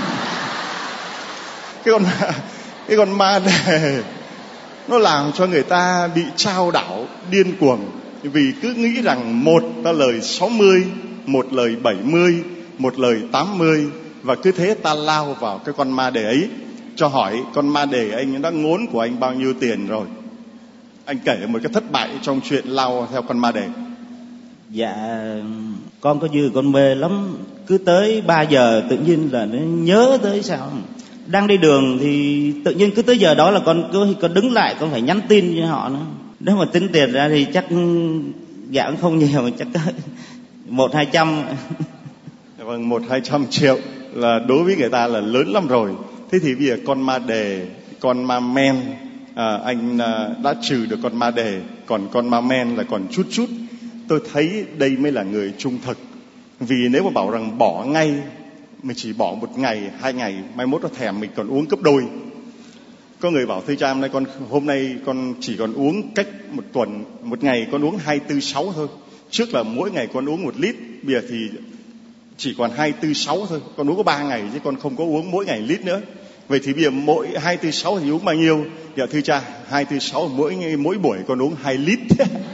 Cái con cái con ma đề nó làm cho người ta bị trao đảo điên cuồng, vì cứ nghĩ rằng một ta lời sáu mươi, một lời bảy mươi, một lời tám mươi, và cứ thế ta lao vào cái con ma đề ấy. Cho hỏi con ma đề anh đã ngốn của anh bao nhiêu tiền rồi? Anh kể một cái thất bại trong chuyện lao theo con ma đề. Dạ con có dư con mê lắm. Cứ tới ba giờ tự nhiên là nó nhớ tới sao. Đang đi đường thì tự nhiên cứ tới giờ đó là con cứ con đứng lại, con phải nhắn tin cho họ nữa. Nếu mà tính tiền ra thì chắc dạ cũng không nhiều, chắc một hai trăm. Vâng, một hai trăm triệu là đối với người ta là lớn lắm rồi. Thế thì bây giờ con ma đề, con ma men, à, anh à, đã trừ được con ma đề, còn con ma men là còn chút chút. Tôi thấy đây mới là người trung thực. Vì nếu mà bảo rằng bỏ ngay, mình chỉ bỏ một ngày, hai ngày, mai mốt nó thèm mình còn uống gấp đôi. Có người bảo: thưa cha, hôm nay con hôm nay con chỉ còn uống cách một tuần, một ngày con uống hai tư sáu thôi. Trước là mỗi ngày con uống một lít, bây giờ thì chỉ còn hai tư sáu thôi. Con uống có ba ngày chứ con không có uống mỗi ngày lít nữa. Vậy thì bây giờ mỗi hai tư sáu thì uống bao nhiêu? Dạ thưa cha, hai tư sáu mỗi mỗi buổi con uống hai lít.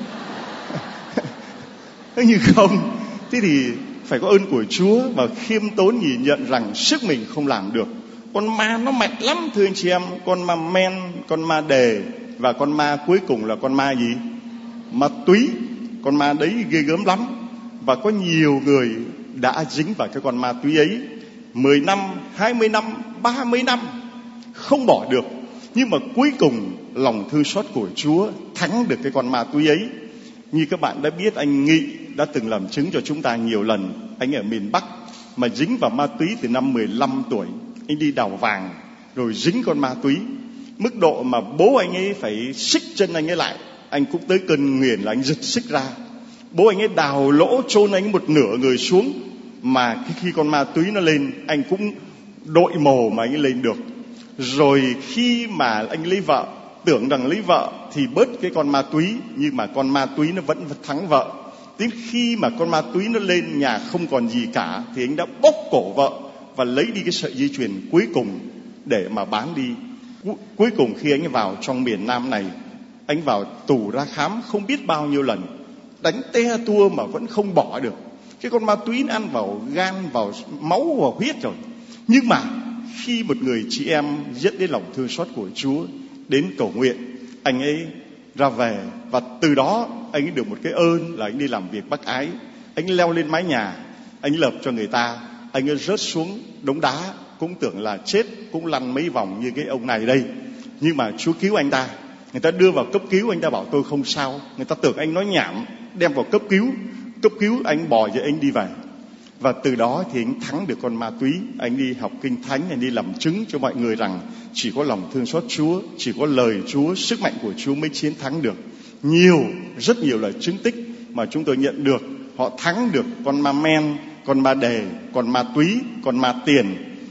Nhưng không, thế thì phải có ơn của Chúa và khiêm tốn nhìn nhận rằng sức mình không làm được. Con ma nó mạnh lắm thưa anh chị em. Con ma men, con ma đề, và con ma cuối cùng là con ma gì? Ma túy. Con ma đấy ghê gớm lắm. Và có nhiều người đã dính vào cái con ma túy ấy mười năm, hai mươi năm, ba mươi năm không bỏ được. Nhưng mà cuối cùng lòng thương xót của Chúa thắng được cái con ma túy ấy. Như các bạn đã biết, anh Nghị đã từng làm chứng cho chúng ta nhiều lần. Anh ở miền Bắc mà dính vào ma túy từ năm mười lăm tuổi. Anh đi đào vàng rồi dính con ma túy, mức độ mà bố anh ấy phải xích chân anh ấy lại. Anh cũng tới cơn nguyền là anh giật xích ra. Bố anh ấy đào lỗ chôn anh ấy một nửa người xuống. Mà khi con ma túy nó lên, anh cũng đội mồ mà anh ấy lên được. Rồi khi mà anh lấy vợ, tưởng rằng lấy vợ thì bớt cái con ma túy, nhưng mà con ma túy nó vẫn thắng vợ. Đến khi mà con ma túy nó lên, nhà không còn gì cả, thì anh đã bóp cổ vợ và lấy đi cái sợi dây chuyền cuối cùng để mà bán đi. Cuối cùng khi anh vào trong miền Nam này, anh vào tù ra khám không biết bao nhiêu lần, đánh te tua mà vẫn không bỏ được. Cái con ma túy nó ăn vào gan, vào máu, vào huyết rồi. Nhưng mà khi một người chị em dẫn đến lòng thương xót của Chúa, đến cầu nguyện, anh ấy ra về. Và từ đó anh ấy được một cái ơn là anh đi làm việc bác ái. Anh leo lên mái nhà, anh lợp cho người ta. Anh ấy rớt xuống đống đá, cũng tưởng là chết, cũng lăn mấy vòng như cái ông này đây. Nhưng mà Chúa cứu anh ta. Người ta đưa vào cấp cứu, anh ta bảo tôi không sao. Người ta tưởng anh nói nhảm, đem vào cấp cứu. Cấp cứu anh bò dậy, anh đi về. Và từ đó thì anh thắng được con ma túy. Anh đi học kinh thánh, anh đi làm chứng cho mọi người rằng chỉ có lòng thương xót Chúa, chỉ có lời Chúa, sức mạnh của Chúa mới chiến thắng được. Nhiều, rất nhiều là chứng tích mà chúng tôi nhận được. Họ thắng được con ma men, con ma đề, con ma túy, con ma tiền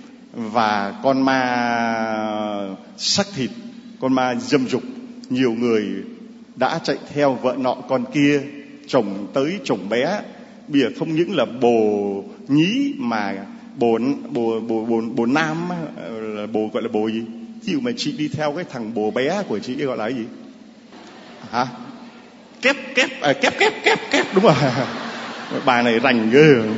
và con ma xác thịt, con ma dâm dục. Nhiều người đã chạy theo vợ nọ con kia, chồng tới chồng bé. Bây giờ không những là bồ nhí mà bồ bồ bồ bồ, bồ nam á, là bồ gọi là bồ gì? Ví dụ mà chị đi theo cái thằng bồ bé của chị gọi là cái gì? Hả? Kép kép à, kép kép kép kép đúng rồi. Bà này rành ghê rồi.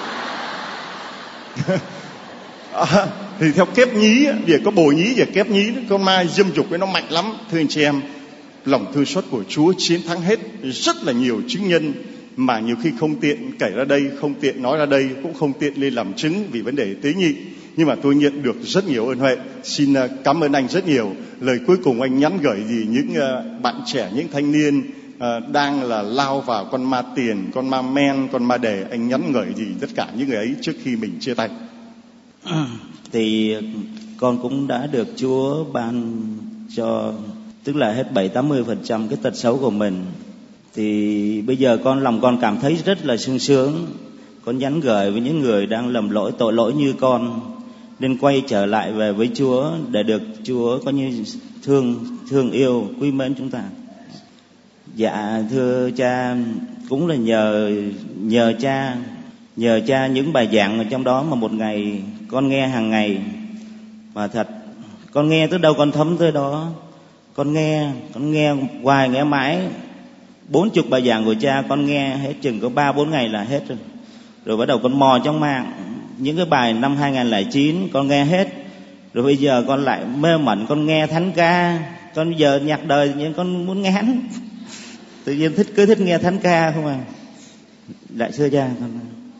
À, thì theo kép nhí, vì có bồ nhí và kép nhí, con ma dâm dục cái nó mạnh lắm. Thưa anh chị em, lòng thương xót của Chúa chiến thắng hết rất là nhiều chứng nhân mà nhiều khi không tiện kể ra đây, không tiện nói ra đây, cũng không tiện lên làm chứng vì vấn đề tế nhị. Nhưng mà tôi nhận được rất nhiều ơn huệ. Xin cảm ơn anh rất nhiều. Lời cuối cùng anh nhắn gửi gì những bạn trẻ, những thanh niên đang là lao vào con ma tiền, con ma men, con ma đề, anh nhắn gửi gì tất cả những người ấy trước khi mình chia tay? Thì con cũng đã được Chúa ban cho, tức là hết bảy tám mươi phần trăm cái tật xấu của mình. Thì bây giờ con lòng con cảm thấy rất là sung sướng. Con nhắn gửi với những người đang lầm lỗi, tội lỗi như con, nên quay trở lại về với Chúa để được Chúa có như thương thương yêu quý mến chúng ta. Dạ thưa cha, cũng là nhờ nhờ cha nhờ cha những bài giảng ở trong đó mà một ngày con nghe hàng ngày. Và thật, con nghe tới đâu con thấm tới đó. Con nghe, con nghe hoài nghe mãi. Bốn chục bài giảng của cha con nghe hết chừng có ba bốn ngày là hết rồi. Rồi bắt đầu con mò trong mạng những cái bài năm hai không không chín con nghe hết. Rồi bây giờ con lại mê mẩn con nghe thánh ca. Con giờ nhạc đời nhưng con muốn ngán. Tự nhiên thích cứ thích nghe thánh ca không à. Đại thưa cha con.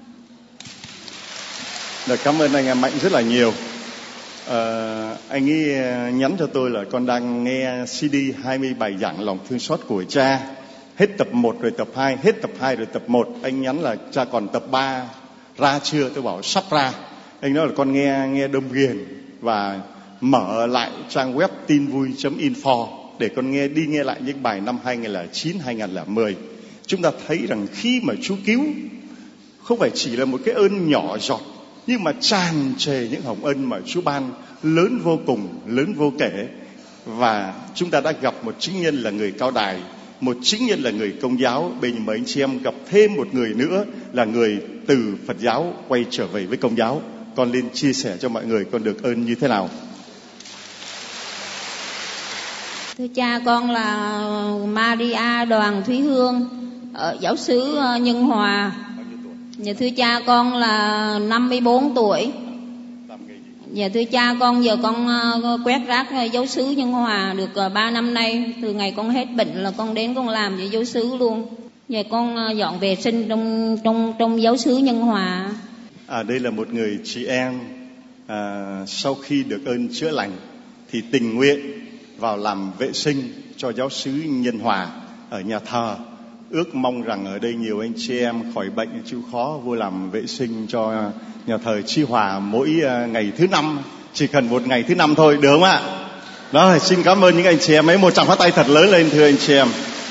Được, cảm ơn anh em Mạnh rất là nhiều. À, anh ấy nhắn cho tôi là con đang nghe xê đê hai mươi bài giảng lòng thương xót của cha. Hết tập một rồi tập hai, hết tập hai rồi tập một. Anh nhắn là cha còn tập ba ra chưa? Tôi bảo sắp ra. Anh nói là con nghe nghe đâm ghiền và mở lại trang web tin vui chấm info để con nghe đi nghe lại những bài năm hai không không chín, hai không không không. Chúng ta thấy rằng khi mà Chúa cứu không phải chỉ là một cái ơn nhỏ giọt, nhưng mà tràn trề những hồng ân mà Chúa ban lớn vô cùng, lớn vô kể. Và chúng ta đã gặp một chứng nhân là người Cao Đài, một chứng nhân là người Công giáo. Bây giờ mấy anh chị em gặp thêm một người nữa là người từ Phật giáo quay trở về với Công giáo. Con lên chia sẻ cho mọi người con được ơn như thế nào. Thưa cha, con là Maria Đoàn Thúy Hương ở giáo xứ Nhân Hòa. Dạ thưa cha, con là năm mươi bốn tuổi. Dạ thưa cha, con giờ con quét rác giáo xứ Nhân Hòa được ba năm nay. Từ ngày con hết bệnh là con đến con làm với giáo xứ luôn. Dạ con dọn vệ sinh trong trong trong giáo xứ Nhân Hòa. À, đây là một người chị em à, sau khi được ơn chữa lành thì tình nguyện vào làm vệ sinh cho giáo xứ Nhân Hòa ở nhà thờ. Ước mong rằng ở đây nhiều anh chị em khỏi bệnh chịu khó vô làm vệ sinh cho nhà thờ Chi Hòa mỗi ngày thứ năm, chỉ cần một ngày thứ năm thôi, được không ạ? Đó, xin cảm ơn những anh chị em ấy, một tràng pháo tay thật lớn lên thưa anh chị em.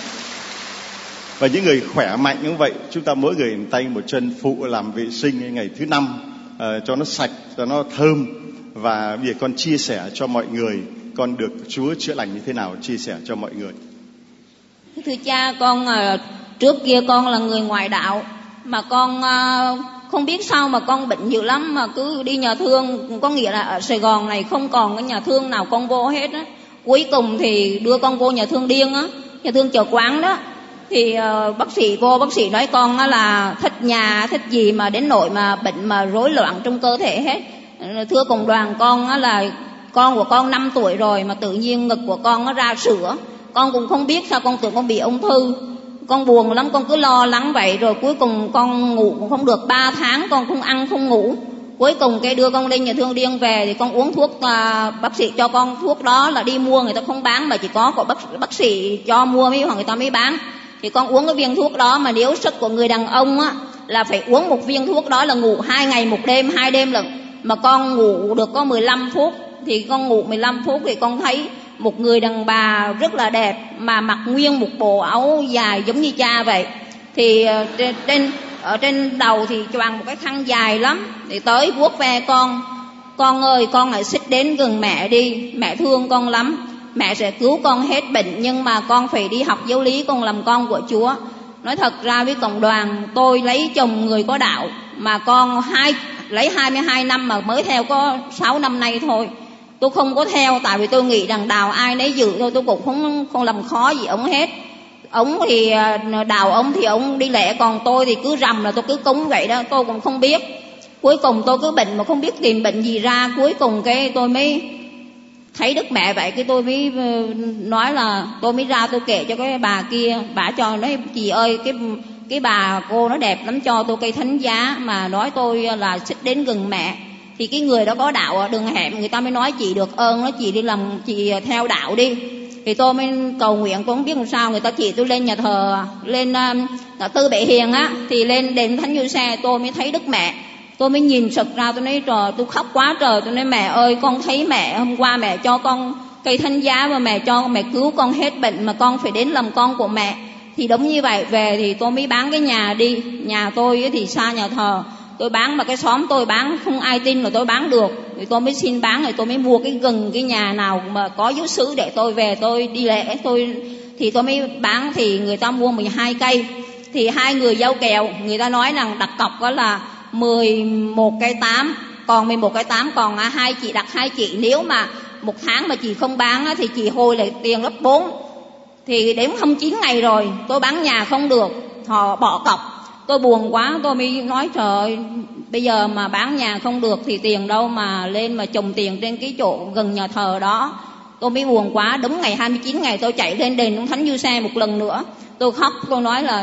Và những người khỏe mạnh như vậy, chúng ta mỗi người tay một chân phụ làm vệ sinh ngày thứ năm uh, cho nó sạch, cho nó thơm. Và bây giờ con chia sẻ cho mọi người con được Chúa chữa lành như thế nào, chia sẻ cho mọi người. Thưa cha, con trước kia con là người ngoại đạo, mà con không biết sao mà con bệnh nhiều lắm, mà cứ đi nhà thương. Có nghĩa là ở Sài Gòn này không còn cái nhà thương nào con vô hết á. Cuối cùng thì đưa con vô nhà thương Điên á, nhà thương Chợ Quán đó. Thì uh, bác sĩ vô, bác sĩ nói con á là thích nhà, thích gì mà đến nỗi mà bệnh mà rối loạn trong cơ thể hết. Thưa cộng đoàn, con á là con của con năm tuổi rồi mà tự nhiên ngực của con nó ra sữa. Con cũng không biết sao, con tưởng con bị ung thư. Con buồn lắm, con cứ lo lắng vậy. Rồi cuối cùng con ngủ cũng không được ba tháng, con không ăn không ngủ. Cuối cùng cái đưa con lên nhà thương Điên về thì con uống thuốc, à, bác sĩ cho con thuốc đó là đi mua, người ta không bán mà chỉ có của bác, bác sĩ cho mua mới hoặc người ta mới bán. Thì con uống cái viên thuốc đó, mà nếu sức của người đàn ông á là phải uống một viên thuốc đó là ngủ hai ngày một đêm, hai đêm lận. Mà con ngủ được có mười lăm phút, thì con ngủ mười lăm phút thì con thấy một người đàn bà rất là đẹp mà mặc nguyên một bộ áo dài giống như cha vậy. Thì trên ở trên đầu thì choàng một cái khăn dài lắm. Thì tới vuốt ve con, con ơi con hãy xích đến gần mẹ đi, mẹ thương con lắm, mẹ sẽ cứu con hết bệnh, nhưng mà con phải đi học giáo lý, con làm con của Chúa. Nói thật ra với cộng đoàn, tôi lấy chồng người có đạo, mà con hai lấy hai mươi hai năm mà mới theo có sáu năm nay thôi. Tôi không có theo, tại vì tôi nghĩ rằng đào ai nấy dự thôi, tôi cũng không không làm khó gì ông hết. Ông thì đào ông thì ông đi lễ, còn tôi thì cứ rằm là tôi cứ cúng vậy đó, tôi cũng không biết. Cuối cùng tôi cứ bệnh mà không biết tìm bệnh gì ra, cuối cùng cái tôi mới thấy Đức Mẹ vậy, cái tôi mới nói là tôi mới ra tôi kể cho cái bà kia, bà cho nói chị ơi, cái cái bà cô nó đẹp lắm, cho tôi cây thánh giá mà nói tôi là xích đến gần mẹ. Thì cái người đó có đạo ở đường hẻm, người ta mới nói chị được ơn đó, chị đi làm, chị theo đạo đi. Thì tôi mới cầu nguyện, cũng không biết làm sao, người ta chỉ tôi lên nhà thờ, lên uh, Tư Bệ Hiền á, thì lên đền Thánh Giuse, tôi mới thấy Đức Mẹ. Tôi mới nhìn sực ra, tôi nói trời, tôi khóc quá trời, tôi nói mẹ ơi, con thấy mẹ, hôm qua mẹ cho con cây thánh giá và mẹ cho mẹ cứu con hết bệnh mà con phải đến làm con của mẹ. Thì đúng như vậy, về thì tôi mới bán cái nhà đi, nhà tôi thì xa nhà thờ, tôi bán mà cái xóm tôi bán không ai tin là tôi bán được, thì tôi mới xin bán, rồi tôi mới mua cái gần cái nhà nào mà có giáo xứ để tôi về tôi đi lễ, tôi thì tôi mới bán. Thì người ta mua mười hai cây, thì hai người giao kèo, người ta nói rằng đặt cọc đó là mười một cây tám, còn mười một cây tám, còn hai chị đặt hai chị, nếu mà một tháng mà chị không bán thì chị hồi lại tiền gấp bốn. Thì đến hai mươi chín ngày rồi tôi bán nhà không được, họ bỏ cọc. Tôi buồn quá, tôi mới nói trời ơi, bây giờ mà bán nhà không được thì tiền đâu mà lên mà chồng tiền trên cái chỗ gần nhà thờ đó. Tôi mới buồn quá, đúng ngày hai mươi chín ngày tôi chạy lên đền Thánh Giuse một lần nữa. Tôi khóc, tôi nói là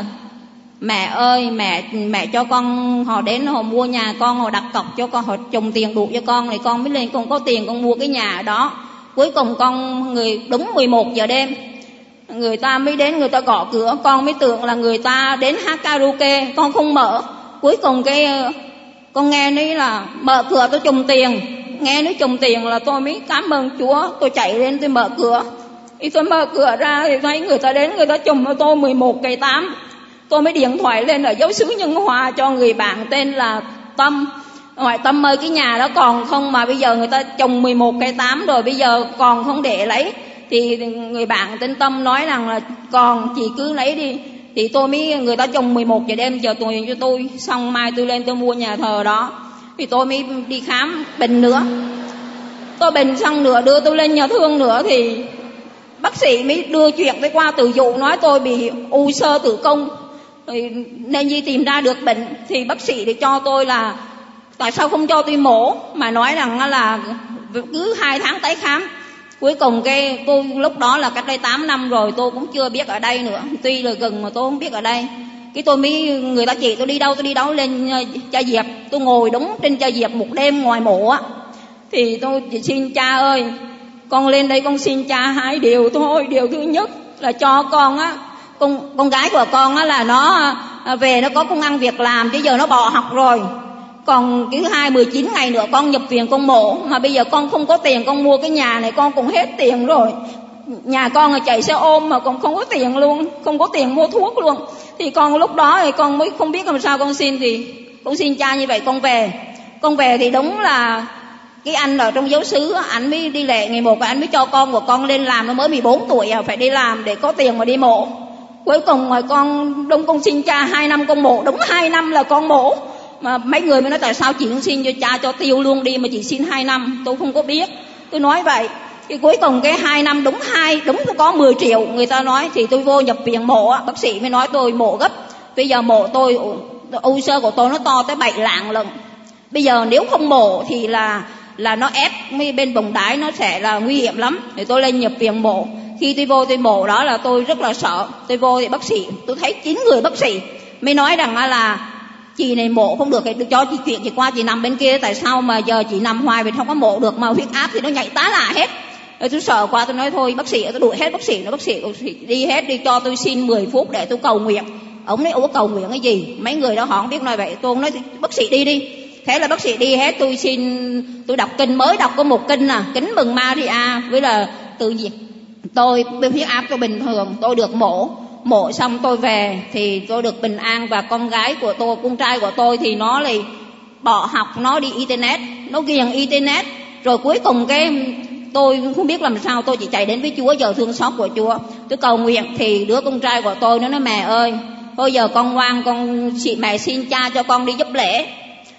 mẹ ơi, mẹ mẹ cho con, họ đến họ mua nhà con, họ đặt cọc cho con, họ chồng tiền đủ cho con, này con mới lên con có tiền con mua cái nhà đó. Cuối cùng con người đúng mười một giờ đêm người ta mới đến, người ta gõ cửa, con mới tưởng là người ta đến hát karaoke, con không mở. Cuối cùng cái con nghe nói là mở cửa, tôi chùm tiền, nghe nói chùm tiền là tôi mới cảm ơn Chúa, tôi chạy lên tôi mở cửa. Thì tôi mở cửa ra thì thấy người ta đến, người ta chùm cho tôi mười một cây tám. Tôi mới điện thoại lên ở giáo xứ Nhân Hòa cho người bạn tên là Tâm, hỏi Tâm ơi cái nhà đó còn không, mà bây giờ người ta trồng mười một cây tám rồi, bây giờ còn không để lấy. Thì người bạn tên Tâm nói rằng là còn, chị cứ lấy đi. Thì tôi mới, người ta trồng mười một giờ đêm chờ tôi cho tôi, xong mai tôi lên tôi mua nhà thờ đó. Thì tôi mới đi khám bệnh nữa, tôi bệnh xong nữa đưa tôi lên nhà thương nữa, thì bác sĩ mới đưa chuyện tới qua Từ Dụ, nói tôi bị u xơ tử cung, nên như tìm ra được bệnh. Thì bác sĩ để cho tôi là tại sao không cho tôi mổ, mà nói rằng là cứ hai tháng tái khám. Cuối cùng cái tôi lúc đó là cách đây tám năm rồi, tôi cũng chưa biết ở đây nữa, tuy là gần mà tôi không biết ở đây. Cái tôi mới, người ta chỉ tôi đi đâu tôi đi đâu lên Cha Diệp, tôi ngồi đúng trên Cha Diệp một đêm ngoài mộ á. Thì tôi chỉ xin cha ơi, con lên đây con xin cha hai điều thôi. Điều thứ nhất là cho con á, con con gái của con á là nó về nó có công ăn việc làm, chứ giờ nó bỏ học rồi. Còn cái thứ hai, mười chín ngày nữa con nhập viện con mổ, mà bây giờ con không có tiền con mua cái nhà này, con cũng hết tiền rồi. Nhà con là chạy xe ôm mà còn không có tiền luôn, không có tiền mua thuốc luôn. Thì con lúc đó thì con mới không biết làm sao con xin, thì con xin cha như vậy con về. Con về thì đúng là cái anh ở trong giáo xứ, anh mới đi lễ ngày một, anh mới cho con của con lên làm, nó mới mười bốn tuổi phải đi làm để có tiền mà đi mổ. Cuối cùng rồi con đông con xin cha hai năm con mổ, đúng hai năm là con mổ. Mà mấy người mới nói tại sao chị không xin cho cha cho tiêu luôn đi mà chị xin hai năm, tôi không có biết. Tôi nói vậy, thì cuối cùng cái hai năm đúng hai, đúng tôi có mười triệu người ta nói. Thì tôi vô nhập viện mổ, bác sĩ mới nói tôi mổ gấp. Bây giờ mổ tôi, u xơ của tôi nó to tới bảy lạng lần. Bây giờ nếu không mổ thì là là nó ép bên bồng đái, nó sẽ là nguy hiểm lắm. Thì tôi lên nhập viện mổ. Khi tôi vô tôi mổ đó là tôi rất là sợ. Tôi vô thì bác sĩ, tôi thấy chín người bác sĩ mới nói rằng là chị này mổ không được, được cho chị chuyển chị qua chị nằm bên kia. Tại sao mà giờ chị nằm hoài vì không có mổ được, mà huyết áp thì nó nhảy tá lạ hết. Rồi tôi sợ quá, tôi nói thôi bác sĩ, tôi đuổi hết bác sĩ, nó bác sĩ, bác sĩ đi hết, đi cho tôi xin mười phút để tôi cầu nguyện. Ông nói ủa cầu nguyện cái gì, mấy người đó họ không biết nói vậy. Tôi nói bác sĩ đi đi. Thế là bác sĩ đi hết, tôi xin, tôi đọc kinh, mới đọc có một kinh à, kính mừng Maria, với là tự nhiên tôi huyết áp tôi bình thường, tôi được mổ. Mổ xong tôi về thì tôi được bình an, và con gái của tôi, con trai của tôi thì nó lại bỏ học, nó đi internet, nó ghiền internet. Rồi cuối cùng cái tôi không biết làm sao, tôi chỉ chạy đến với Chúa, giờ thương xót của Chúa, tôi cầu nguyện. Thì đứa con trai của tôi nó nói mẹ ơi, thôi giờ con ngoan, con chị mẹ xin cha cho con đi giúp lễ.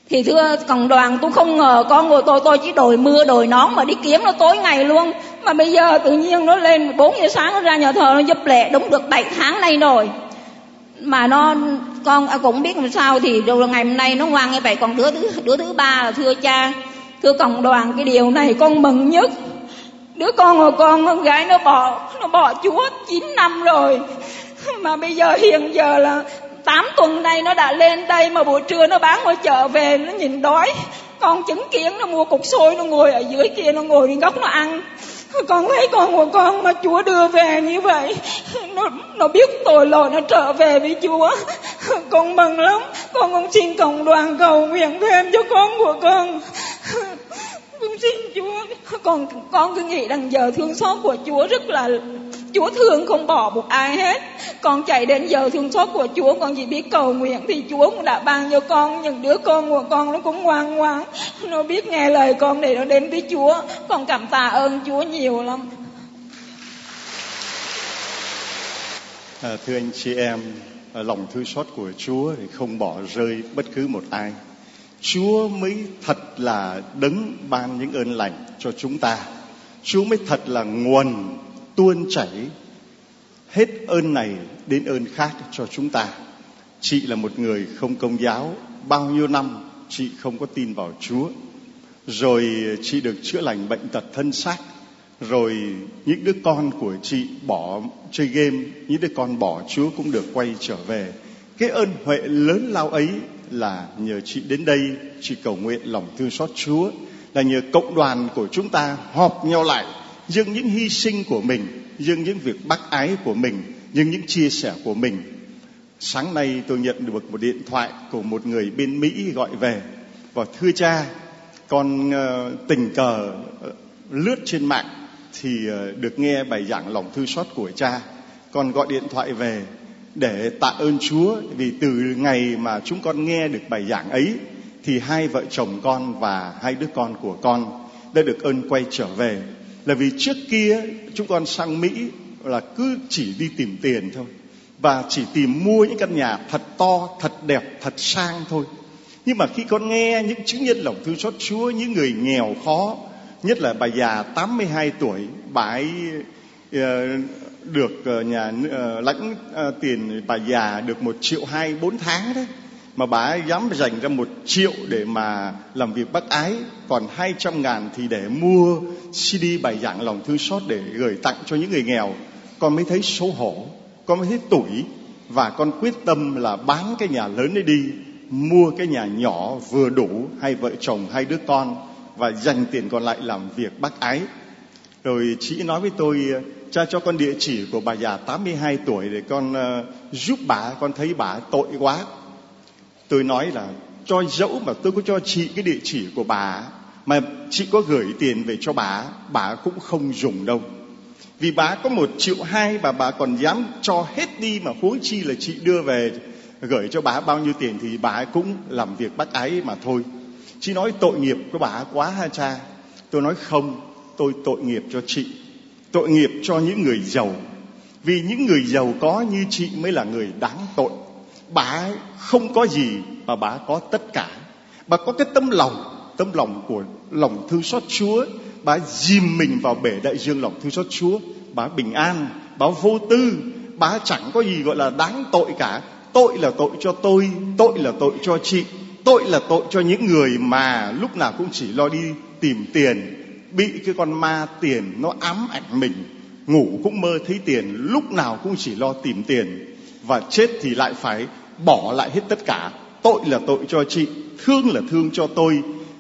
Thì thưa cộng đoàn, tôi không ngờ con của tôi, tôi chỉ đội mưa đội nón mà đi kiếm nó tối ngày luôn. Mà bây giờ tự nhiên nó lên bốn giờ sáng nó ra nhà thờ nó giúp lễ đúng được bảy tháng nay rồi. Mà nó con cũng biết làm sao thì rồi ngày hôm nay nó ngoan như vậy. Còn đứa thứ đứa thứ ba là thưa cha, thưa cộng đoàn, cái điều này con mừng nhất. Đứa con của con con gái nó bỏ nó bỏ Chúa chín năm rồi. Mà bây giờ hiện giờ là tám tuần nay nó đã lên đây, mà buổi trưa nó bán ngoài chợ về nó nhìn đói. Con chứng kiến nó mua cục xôi, nó ngồi ở dưới kia, nó ngồi trên góc nó ăn. Con thấy con của con mà Chúa đưa về như vậy, nó nó biết tội lỗi, nó trở về với Chúa. Con mừng lắm. Con cũng xin cộng đoàn cầu nguyện thêm cho con của con. Con xin Chúa. Con con cứ nghĩ rằng giờ thương xót của Chúa rất là, Chúa thương không bỏ một ai hết. Con chạy đến giờ thương xót của Chúa, con chỉ biết cầu nguyện thì Chúa cũng đã ban cho con những đứa con của con nó cũng ngoan ngoãn, nó biết nghe lời con để nó đến với Chúa. Con cảm tạ ơn Chúa nhiều lắm. À, thưa anh chị em, lòng thương xót của Chúa thì không bỏ rơi bất cứ một ai. Chúa mới thật là đấng ban những ơn lành cho chúng ta. Chúa mới thật là nguồn tuôn chảy hết ơn này đến ơn khác cho chúng ta. Chị là một người không công giáo, bao nhiêu năm chị không có tin vào Chúa. Rồi chị được chữa lành bệnh tật thân xác. Rồi những đứa con của chị bỏ chơi game, những đứa con bỏ Chúa cũng được quay trở về. Cái ơn huệ lớn lao ấy là nhờ chị đến đây, chị cầu nguyện lòng thương xót Chúa, là nhờ cộng đoàn của chúng ta họp nhau lại, dâng những hy sinh của mình, dâng những việc bác ái của mình, dâng những chia sẻ của mình. Sáng nay tôi nhận được một điện thoại của một người bên Mỹ gọi về và thưa cha, con uh, tình cờ uh, lướt trên mạng thì uh, được nghe bài giảng lòng thương xót của cha. Con gọi điện thoại về để tạ ơn Chúa, vì từ ngày mà chúng con nghe được bài giảng ấy thì hai vợ chồng con và hai đứa con của con đã được ơn quay trở về. Là vì trước kia chúng con sang Mỹ là cứ chỉ đi tìm tiền thôi, và chỉ tìm mua những căn nhà thật to, thật đẹp, thật sang thôi. Nhưng mà khi con nghe những chứng nhân lòng thương xót Chúa, những người nghèo khó, nhất là bà già tám mươi hai tuổi, bà ấy uh, được uh, nhà uh, lãnh uh, tiền bà già được một triệu hai bốn tháng đấy, mà bà ấy dám dành ra một triệu để mà làm việc bác ái, còn hai trăm ngàn thì để mua xê đê bài giảng lòng thương xót để gửi tặng cho những người nghèo. Con mới thấy xấu hổ, con mới thấy tủi, và con quyết tâm là bán cái nhà lớn ấy đi, mua cái nhà nhỏ vừa đủ hai vợ chồng hai đứa con, và dành tiền còn lại làm việc bác ái. Rồi chị nói với tôi, cha cho con địa chỉ của bà già tám mươi hai tuổi để con uh, giúp bà, con thấy bà tội quá. Tôi nói là cho dẫu mà tôi có cho chị cái địa chỉ của bà, mà chị có gửi tiền về cho bà, bà cũng không dùng đâu. Vì bà có một triệu hai mà bà còn dám cho hết đi, mà huống chi là chị đưa về gửi cho bà bao nhiêu tiền thì bà cũng làm việc bác ái mà thôi. Chị nói tội nghiệp của bà quá ha cha. Tôi nói không, tôi tội nghiệp cho chị, tội nghiệp cho những người giàu. Vì những người giàu có như chị mới là người đáng tội. Bà không có gì mà bà có tất cả. Bà có cái tấm lòng, tấm lòng của lòng thương xót Chúa. Bà dìm mình vào bể đại dương lòng thương xót Chúa. Bà bình an, bà vô tư, bà chẳng có gì gọi là đáng tội cả. Tội là tội cho tôi, tội là tội cho chị, tội là tội cho những người mà lúc nào cũng chỉ lo đi tìm tiền, bị cái con ma tiền nó ám ảnh mình, ngủ cũng mơ thấy tiền, lúc nào cũng chỉ lo tìm tiền, và chết thì lại phải bỏ lại hết tất cả. Tội là tội cho chị, thương là thương cho tôi,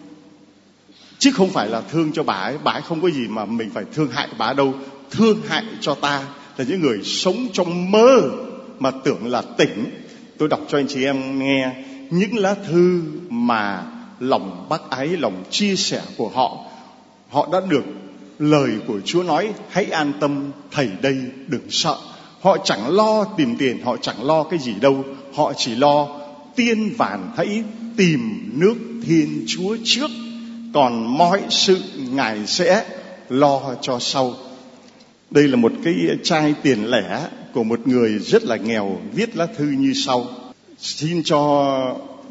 chứ không phải là thương cho bà ấy. Bà ấy không có gì mà mình phải thương hại bà đâu. Thương hại cho ta là những người sống trong mơ mà tưởng là tỉnh. Tôi đọc cho anh chị em nghe những lá thư mà lòng bác ái, lòng chia sẻ của họ. Họ đã được lời của Chúa nói hãy an tâm, thầy đây, đừng sợ. Họ chẳng lo tìm tiền, họ chẳng lo cái gì đâu. Họ chỉ lo tiên vàn hãy tìm nước Thiên Chúa trước, còn mọi sự Ngài sẽ lo cho sau. Đây là một cái chai tiền lẻ của một người rất là nghèo, viết lá thư như sau: xin cho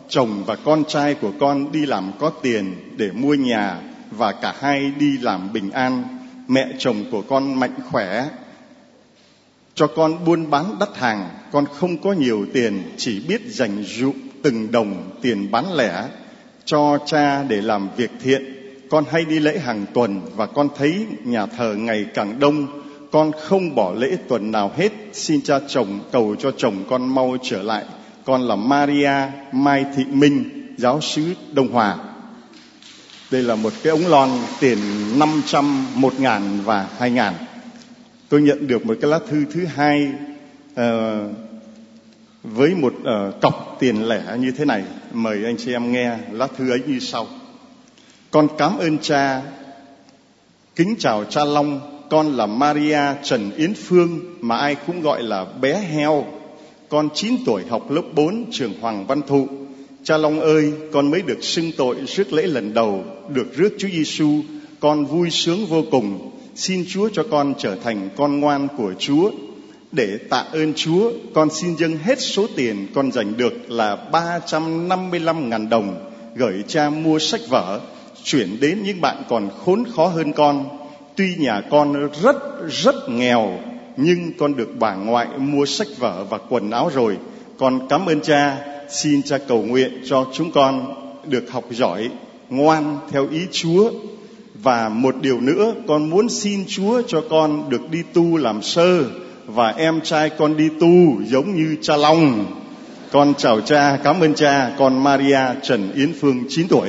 chồng và con trai của con đi làm có tiền để mua nhà và cả hai đi làm bình an. Mẹ chồng của con mạnh khỏe, cho con buôn bán đắt hàng. Con không có nhiều tiền, chỉ biết dành dụm từng đồng tiền bán lẻ cho cha để làm việc thiện. Con hay đi lễ hàng tuần và con thấy nhà thờ ngày càng đông. Con không bỏ lễ tuần nào hết. Xin cha chồng cầu cho chồng con mau trở lại. Con là Maria Mai Thị Minh, giáo xứ Đông Hòa. Đây là một cái ống lon tiền năm trăm, một ngàn và hai ngàn. Tôi nhận được một cái lá thư thứ hai uh, với một uh, cọc tiền lẻ như thế này. Mời anh chị em nghe lá thư ấy như sau. Con cảm ơn cha. Kính chào cha Long. Con là Maria Trần Yến Phương, mà ai cũng gọi là bé heo. Con chín tuổi, học lớp bốn, trường Hoàng Văn Thụ. Cha Long ơi, con mới được xưng tội rước lễ lần đầu, được rước Chúa Giêsu. Con vui sướng vô cùng. Xin Chúa cho con trở thành con ngoan của Chúa. Để tạ ơn Chúa, con xin dâng hết số tiền con giành được là ba trăm năm mươi lăm ngàn đồng, gửi cha mua sách vở, chuyển đến những bạn còn khốn khó hơn con. Tuy nhà con rất rất nghèo, nhưng con được bà ngoại mua sách vở và quần áo rồi. Con cảm ơn cha. Xin cha cầu nguyện cho chúng con được học giỏi, ngoan theo ý Chúa. Và một điều nữa, con muốn xin Chúa cho con được đi tu làm sơ, và em trai con đi tu giống như cha Long. Con chào cha, cảm ơn cha. Con Maria Trần Yến Phương, chín tuổi.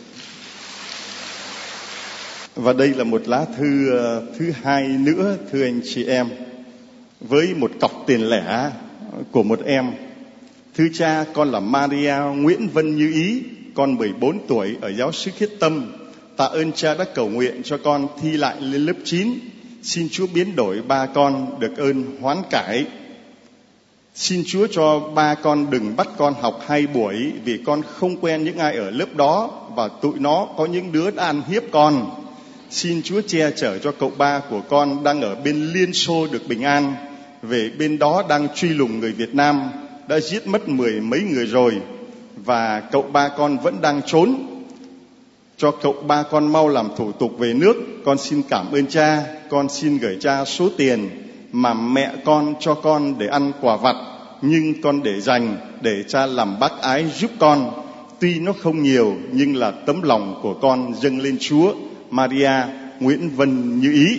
Và đây là một lá thư thứ hai nữa, thưa anh chị em, với một cọc tiền lẻ của một em. Thưa cha, con là Maria Nguyễn Vân Như Ý, con mười bốn tuổi, ở giáo xứ Khiết Tâm. Tạ ơn cha đã cầu nguyện cho con thi lại lên lớp chín. Xin Chúa biến đổi ba con được ơn hoán cải. Xin Chúa cho ba con đừng bắt con học hai buổi, vì con không quen những ai ở lớp đó, và tụi nó có những đứa đã ăn hiếp con. Xin Chúa che chở cho cậu ba của con đang ở bên Liên Xô được bình an. Về bên đó đang truy lùng người Việt Nam, đã giết mất mười mấy người rồi, và cậu ba con vẫn đang trốn. Cho cậu ba con mau làm thủ tục về nước. Con xin cảm ơn cha. Con xin gửi cha số tiền mà mẹ con cho con để ăn quà vặt, nhưng con để dành để cha làm bác ái giúp con. Tuy nó không nhiều, nhưng là tấm lòng của con dâng lên Chúa. Maria Nguyễn Vân Như Ý.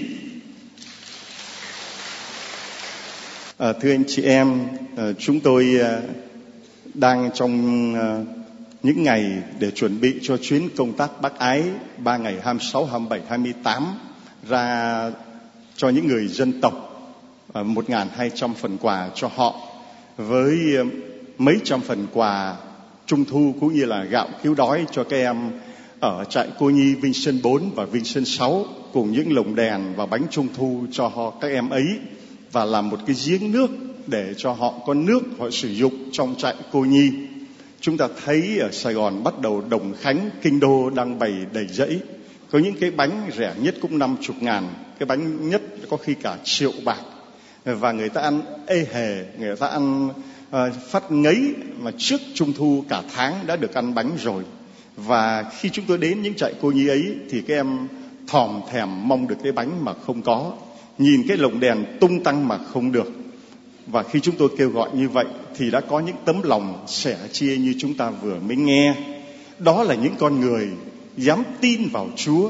À, thưa anh chị em, à, chúng tôi à, đang trong à, những ngày để chuẩn bị cho chuyến công tác bác ái ba ngày hai mươi sáu, hai mươi bảy, hai mươi tám ra cho những người dân tộc, à, một nghìn hai trăm phần quà cho họ, với à, mấy trăm phần quà trung thu cũng như là gạo cứu đói cho các em ở trại cô nhi Vinh Sơn bốn và Vinh Sơn sáu, cùng những lồng đèn và bánh trung thu cho họ, các em ấy, và làm một cái giếng nước để cho họ có nước họ sử dụng trong trại cô nhi. Chúng ta thấy ở Sài Gòn bắt đầu Đồng Khánh, Kinh Đô đang bày đầy rẫy. Có những cái bánh rẻ nhất cũng năm chục ngàn, cái bánh nhất có khi cả triệu bạc. Và người ta ăn ê hề, người ta ăn uh, phát ngấy, mà trước Trung Thu cả tháng đã được ăn bánh rồi. Và khi chúng tôi đến những trại cô nhi ấy thì các em thòm thèm mong được cái bánh mà không có, nhìn cái lồng đèn tung tăng mà không được. Và khi chúng tôi kêu gọi như vậy thì đã có những tấm lòng sẻ chia như chúng ta vừa mới nghe. Đó là những con người dám tin vào Chúa.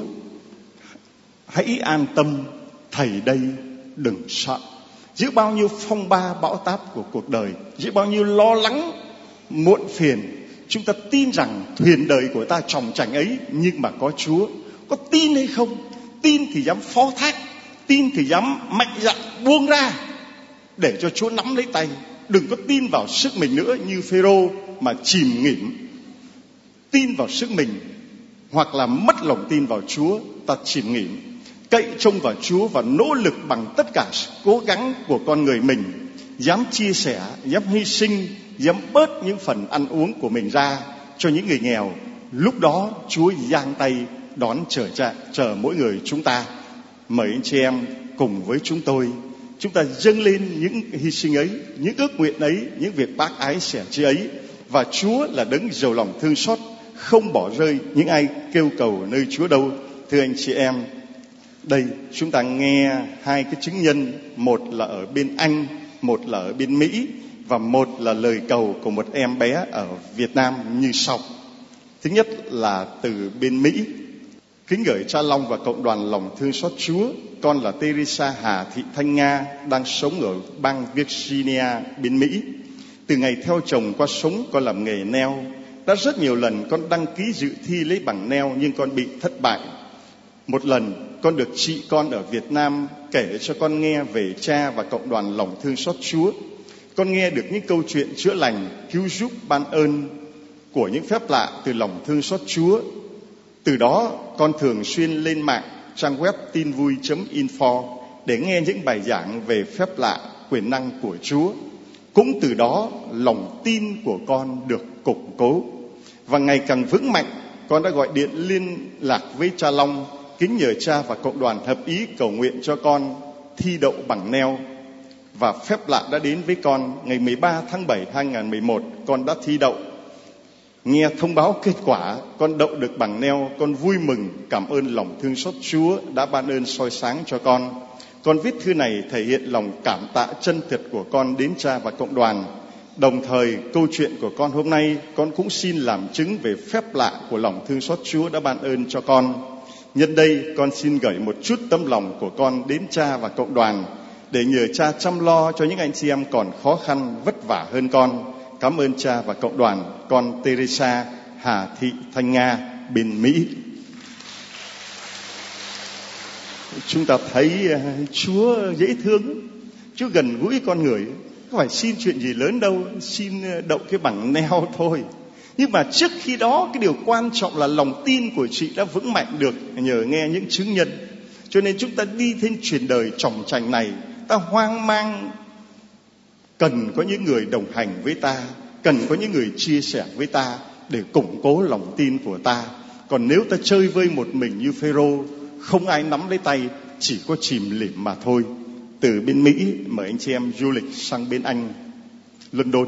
Hãy an tâm, thầy đây, đừng sợ. Giữa bao nhiêu phong ba bão táp của cuộc đời, giữa bao nhiêu lo lắng muộn phiền, chúng ta tin rằng thuyền đời của ta tròng trành ấy, nhưng mà có Chúa. Có tin hay không? Tin thì dám phó thác, tin thì dám mạnh dạn buông ra để cho Chúa nắm lấy tay. Đừng có tin vào sức mình nữa như Phêrô mà chìm nghỉm. Tin vào sức mình hoặc là mất lòng tin vào Chúa, ta chìm nghỉm. Cậy trông vào Chúa và nỗ lực bằng tất cả cố gắng của con người mình, dám chia sẻ, dám hy sinh, dám bớt những phần ăn uống của mình ra cho những người nghèo. Lúc đó Chúa giang tay đón chờ cha, chờ mỗi người chúng ta. Mời anh chị em cùng với chúng tôi, chúng ta dâng lên những hy sinh ấy, những ước nguyện ấy, những việc bác ái sẻ chia ấy, Và Chúa là đấng giàu lòng thương xót, không bỏ rơi những ai kêu cầu nơi Chúa đâu. Thưa anh chị em, đây chúng ta nghe hai cái chứng nhân, một là ở bên Anh, một là ở bên Mỹ, và một là lời cầu của một em bé ở Việt Nam như sau. Thứ nhất là từ bên Mỹ: kính gửi cha Long và cộng đoàn lòng thương xót Chúa, con là Teresa Hà Thị Thanh Nga, đang sống ở bang Virginia bên Mỹ. Từ ngày theo chồng qua sống, con làm nghề neo. Đã rất nhiều lần con đăng ký dự thi lấy bằng neo nhưng con bị thất bại. Một lần con được chị con ở Việt Nam kể cho con nghe về cha và cộng đoàn lòng thương xót Chúa. Con nghe được những câu chuyện chữa lành, cứu giúp, ban ơn của những phép lạ từ lòng thương xót Chúa. Từ đó con thường xuyên lên mạng trang web tin vui chấm info để nghe những bài giảng về phép lạ, quyền năng của Chúa. Cũng từ đó lòng tin của con được củng cố và ngày càng vững mạnh. Con đã gọi điện liên lạc với cha Long, kính nhờ cha và cộng đoàn hợp ý cầu nguyện cho con thi đậu bằng neo. Và phép lạ đã đến với con. Ngày mười ba tháng bảy năm hai nghìn không trăm mười một, con đã thi đậu. Nghe thông báo kết quả, con đậu được bằng neo. Con vui mừng, cảm ơn lòng thương xót Chúa đã ban ơn soi sáng cho con. Con viết thư này thể hiện lòng cảm tạ chân thật của con đến cha và cộng đoàn. Đồng thời, câu chuyện của con hôm nay, con cũng xin làm chứng về phép lạ của lòng thương xót Chúa đã ban ơn cho con. Nhân đây, con xin gửi một chút tấm lòng của con đến cha và cộng đoàn để nhờ cha chăm lo cho những anh chị em còn khó khăn, vất vả hơn con. Cảm ơn cha và cộng đoàn. Con Teresa Hà Thị Thanh Nga, bên Mỹ. Chúng ta thấy Chúa dễ thương, Chúa gần gũi con người. Không phải xin chuyện gì lớn đâu, xin đậu cái bằng neo thôi. Nhưng mà trước khi đó, cái điều quan trọng là lòng tin của chị đã vững mạnh được nhờ nghe những chứng nhân. Cho nên chúng ta đi trên truyền đời tròng trành này, ta hoang mang, cần có những người đồng hành với ta, cần có những người chia sẻ với ta để củng cố lòng tin của ta. Còn nếu ta chơi vơi một mình như Phêrô, không ai nắm lấy tay, chỉ có chìm lìm mà thôi. Từ bên Mỹ mời anh chị em du lịch sang bên Anh, London.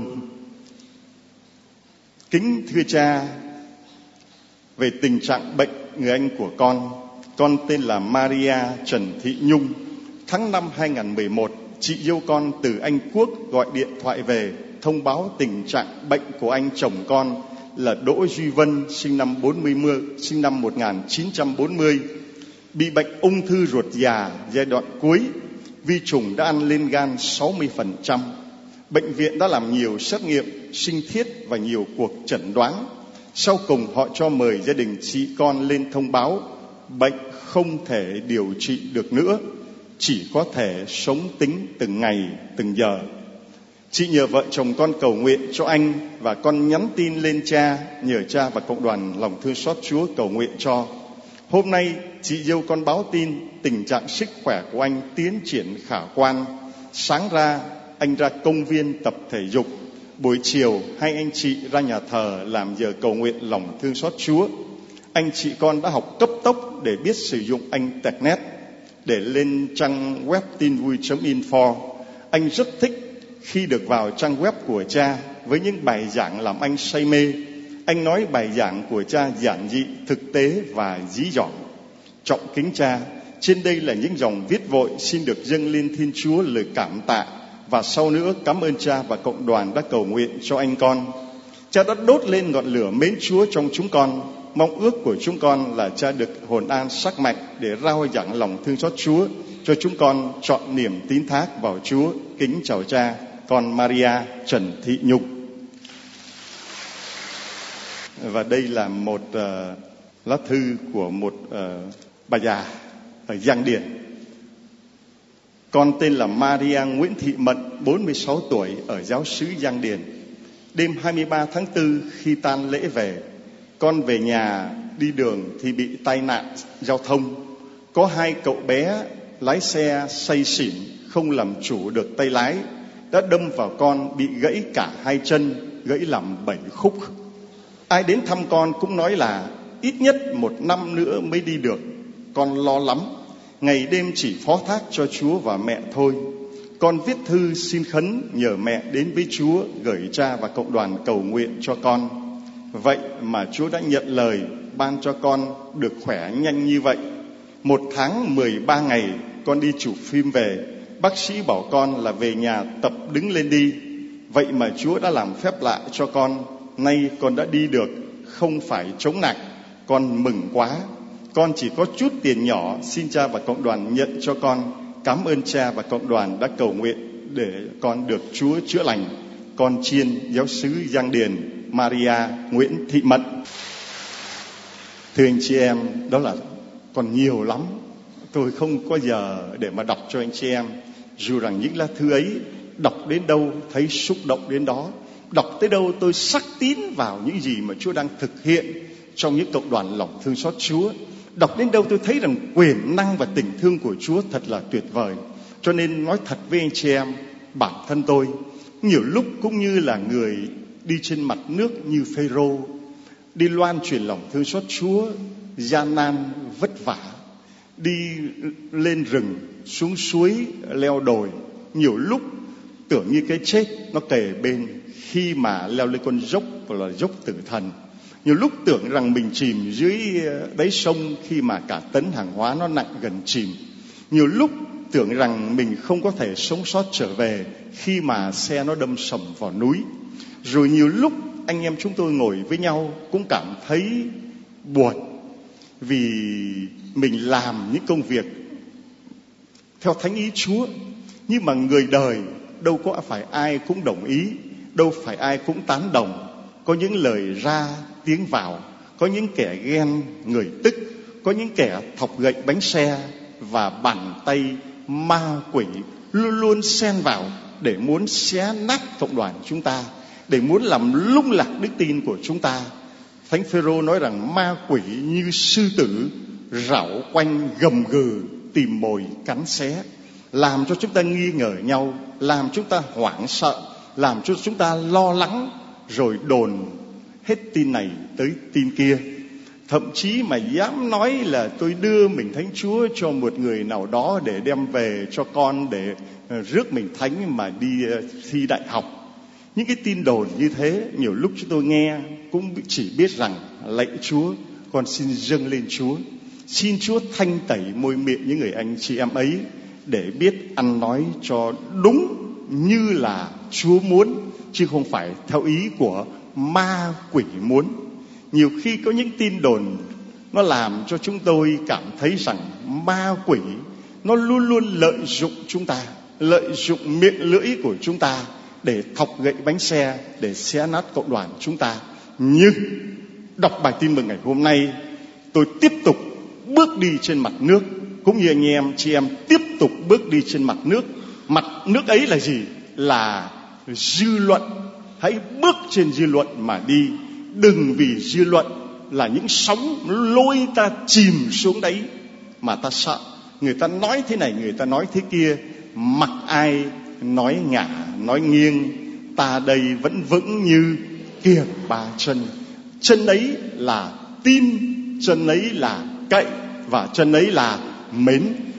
Kính thưa cha, về tình trạng bệnh người anh của con, con tên là Maria Trần Thị Nhung. Tháng năm hai nghìn không trăm mười một, chị dâu con từ Anh Quốc gọi điện thoại về thông báo tình trạng bệnh của anh chồng con là Đỗ Duy Vân, sinh năm bốn mươi, sinh năm một nghìn chín trăm bốn mươi, bị bệnh ung thư ruột già giai đoạn cuối, vi trùng đã ăn lên gan sáu mươi phần trăm. Bệnh viện đã làm nhiều xét nghiệm sinh thiết và nhiều cuộc chẩn đoán. Sau cùng họ cho mời gia đình chị con lên thông báo bệnh không thể điều trị được nữa, chỉ có thể sống tính từng ngày, từng giờ. Chị nhờ vợ chồng con cầu nguyện cho anh và con nhắn tin lên cha, nhờ cha và cộng đoàn lòng thương xót Chúa cầu nguyện cho. Hôm nay chị dâu con báo tin tình trạng sức khỏe của anh tiến triển khả quan. Sáng ra anh ra công viên tập thể dục, buổi chiều hai anh chị ra nhà thờ làm giờ cầu nguyện lòng thương xót Chúa. Anh chị con đã học cấp tốc để biết sử dụng Internet để lên trang web tin vui chấm info. Anh rất thích khi được vào trang web của cha với những bài giảng làm anh say mê. Anh nói bài giảng của cha giản dị, thực tế và dí dỏm. Trọng kính cha, trên đây là những dòng viết vội xin được dâng lên Thiên Chúa lời cảm tạ, và sau nữa cảm ơn cha và cộng đoàn đã cầu nguyện cho anh con. Cha đã đốt lên ngọn lửa mến Chúa trong chúng con. Mong ước của chúng con là cha được hồn an sắc mạnh để rao giảng lòng thương xót Chúa cho chúng con chọn niềm tín thác vào Chúa. Kính chào cha, con Maria Trần Thị Nhung. Và đây là một uh, lá thư của một uh, bà già ở Giang Điền. Con tên là Maria Nguyễn Thị Mận, bốn mươi sáu tuổi, ở giáo xứ Giang Điền. Đêm hai mươi ba tháng tư khi tan lễ về, con về nhà đi đường thì bị tai nạn giao thông. Có hai cậu bé lái xe say xỉn, không làm chủ được tay lái, đã đâm vào con, bị gãy cả hai chân, gãy làm bảy khúc. Ai đến thăm con cũng nói là ít nhất một năm nữa mới đi được. Con lo lắm, ngày đêm chỉ phó thác cho Chúa và mẹ thôi. Con viết thư xin khấn nhờ mẹ đến với Chúa, gửi cha và cộng đoàn cầu nguyện cho con. Vậy mà Chúa đã nhận lời ban cho con được khỏe nhanh như vậy. Một tháng mười ba ngày con đi chụp phim về, bác sĩ bảo con là về nhà tập đứng lên đi. Vậy mà Chúa đã làm phép lạ cho con. Nay con đã đi được, không phải chống nạnh. Con mừng quá. Con chỉ có chút tiền nhỏ, xin cha và cộng đoàn nhận cho con. Cảm ơn cha và cộng đoàn đã cầu nguyện để con được Chúa chữa lành. Con chiên giáo xứ Giang Điền Maria Nguyễn Thị Mận. Thưa anh chị em, đó là còn nhiều lắm. Tôi không có giờ để mà đọc cho anh chị em. Dù rằng những lá thư ấy đọc đến đâu thấy xúc động đến đó, đọc tới đâu tôi sắc tín vào những gì mà Chúa đang thực hiện trong những cộng đoàn lòng thương xót Chúa. Đọc đến đâu tôi thấy rằng quyền năng và tình thương của Chúa thật là tuyệt vời. Cho nên nói thật với anh chị em, bản thân tôi nhiều lúc cũng như là người đi trên mặt nước như Phêrô, đi loan truyền lòng thương xót Chúa, gian nan vất vả, đi lên rừng, xuống suối, leo đồi. Nhiều lúc tưởng như cái chết nó kề bên khi mà leo lên con dốc gọi là dốc tử thần. Nhiều lúc tưởng rằng mình chìm dưới đáy sông khi mà cả tấn hàng hóa nó nặng gần chìm. Nhiều lúc tưởng rằng mình không có thể sống sót trở về khi mà xe nó đâm sầm vào núi. Rồi nhiều lúc anh em chúng tôi ngồi với nhau cũng cảm thấy buồn, vì mình làm những công việc theo thánh ý Chúa, nhưng mà người đời đâu có phải ai cũng đồng ý, đâu phải ai cũng tán đồng. Có những lời ra tiếng vào, có những kẻ ghen người tức, có những kẻ thọc gậy bánh xe, và bàn tay ma quỷ luôn luôn xen vào để muốn xé nát cộng đoàn chúng ta, để muốn làm lung lạc đức tin của chúng ta. Thánh Phêrô nói rằng ma quỷ như sư tử rảo quanh gầm gừ tìm mồi cắn xé, làm cho chúng ta nghi ngờ nhau, làm chúng ta hoảng sợ, làm cho chúng ta lo lắng, rồi đồn hết tin này tới tin kia. Thậm chí mà dám nói là tôi đưa mình thánh Chúa cho một người nào đó để đem về cho con để rước mình thánh mà đi thi đại học. Những cái tin đồn như thế nhiều lúc chúng tôi nghe cũng chỉ biết rằng lạy Chúa, con xin dâng lên Chúa, xin Chúa thanh tẩy môi miệng những người anh chị em ấy để biết ăn nói cho đúng như là Chúa muốn, chứ không phải theo ý của ma quỷ muốn. Nhiều khi có những tin đồn nó làm cho chúng tôi cảm thấy rằng ma quỷ nó luôn luôn lợi dụng chúng ta, lợi dụng miệng lưỡi của chúng ta để thọc gậy bánh xe, để xé nát cộng đoàn chúng ta. Nhưng đọc bài tin mừng ngày hôm nay, tôi tiếp tục bước đi trên mặt nước, cũng như anh em chị em tiếp tục bước đi trên mặt nước. Mặt nước ấy là gì? Là dư luận. Hãy bước trên dư luận mà đi. Đừng vì dư luận là những sóng lôi ta chìm xuống đấy mà ta sợ. Người ta nói thế này, người ta nói thế kia, mặc ai nói ngả, nói nghiêng, ta đây vẫn vững như kiềng ba chân. Chân ấy là tin, chân ấy là cậy, và chân ấy là mến.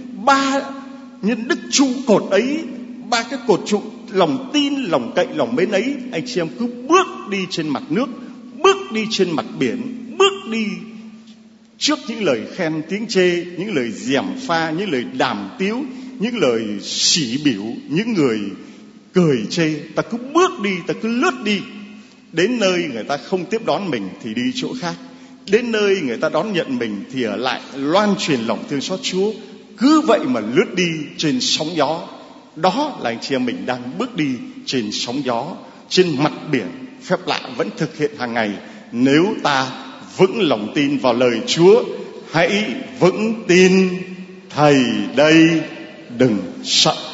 Ba nhân đức trụ cột ấy, ba cái cột trụ lòng tin, lòng cậy, lòng mến ấy, anh chị em cứ bước đi trên mặt nước, bước đi trên mặt biển, bước đi trước những lời khen tiếng chê, những lời gièm pha, những lời đàm tiếu, những lời sỉ biểu, những người cười chê. Ta cứ bước đi, ta cứ lướt đi. Đến nơi người ta không tiếp đón mình thì đi chỗ khác, đến nơi người ta đón nhận mình thì ở lại loan truyền lòng thương xót Chúa. Cứ vậy mà lướt đi trên sóng gió. Đó là anh chị em mình đang bước đi trên sóng gió, trên mặt biển. Phép lạ vẫn thực hiện hàng ngày nếu ta vững lòng tin vào lời Chúa. Hãy vững tin, Thầy đây, đừng sợ.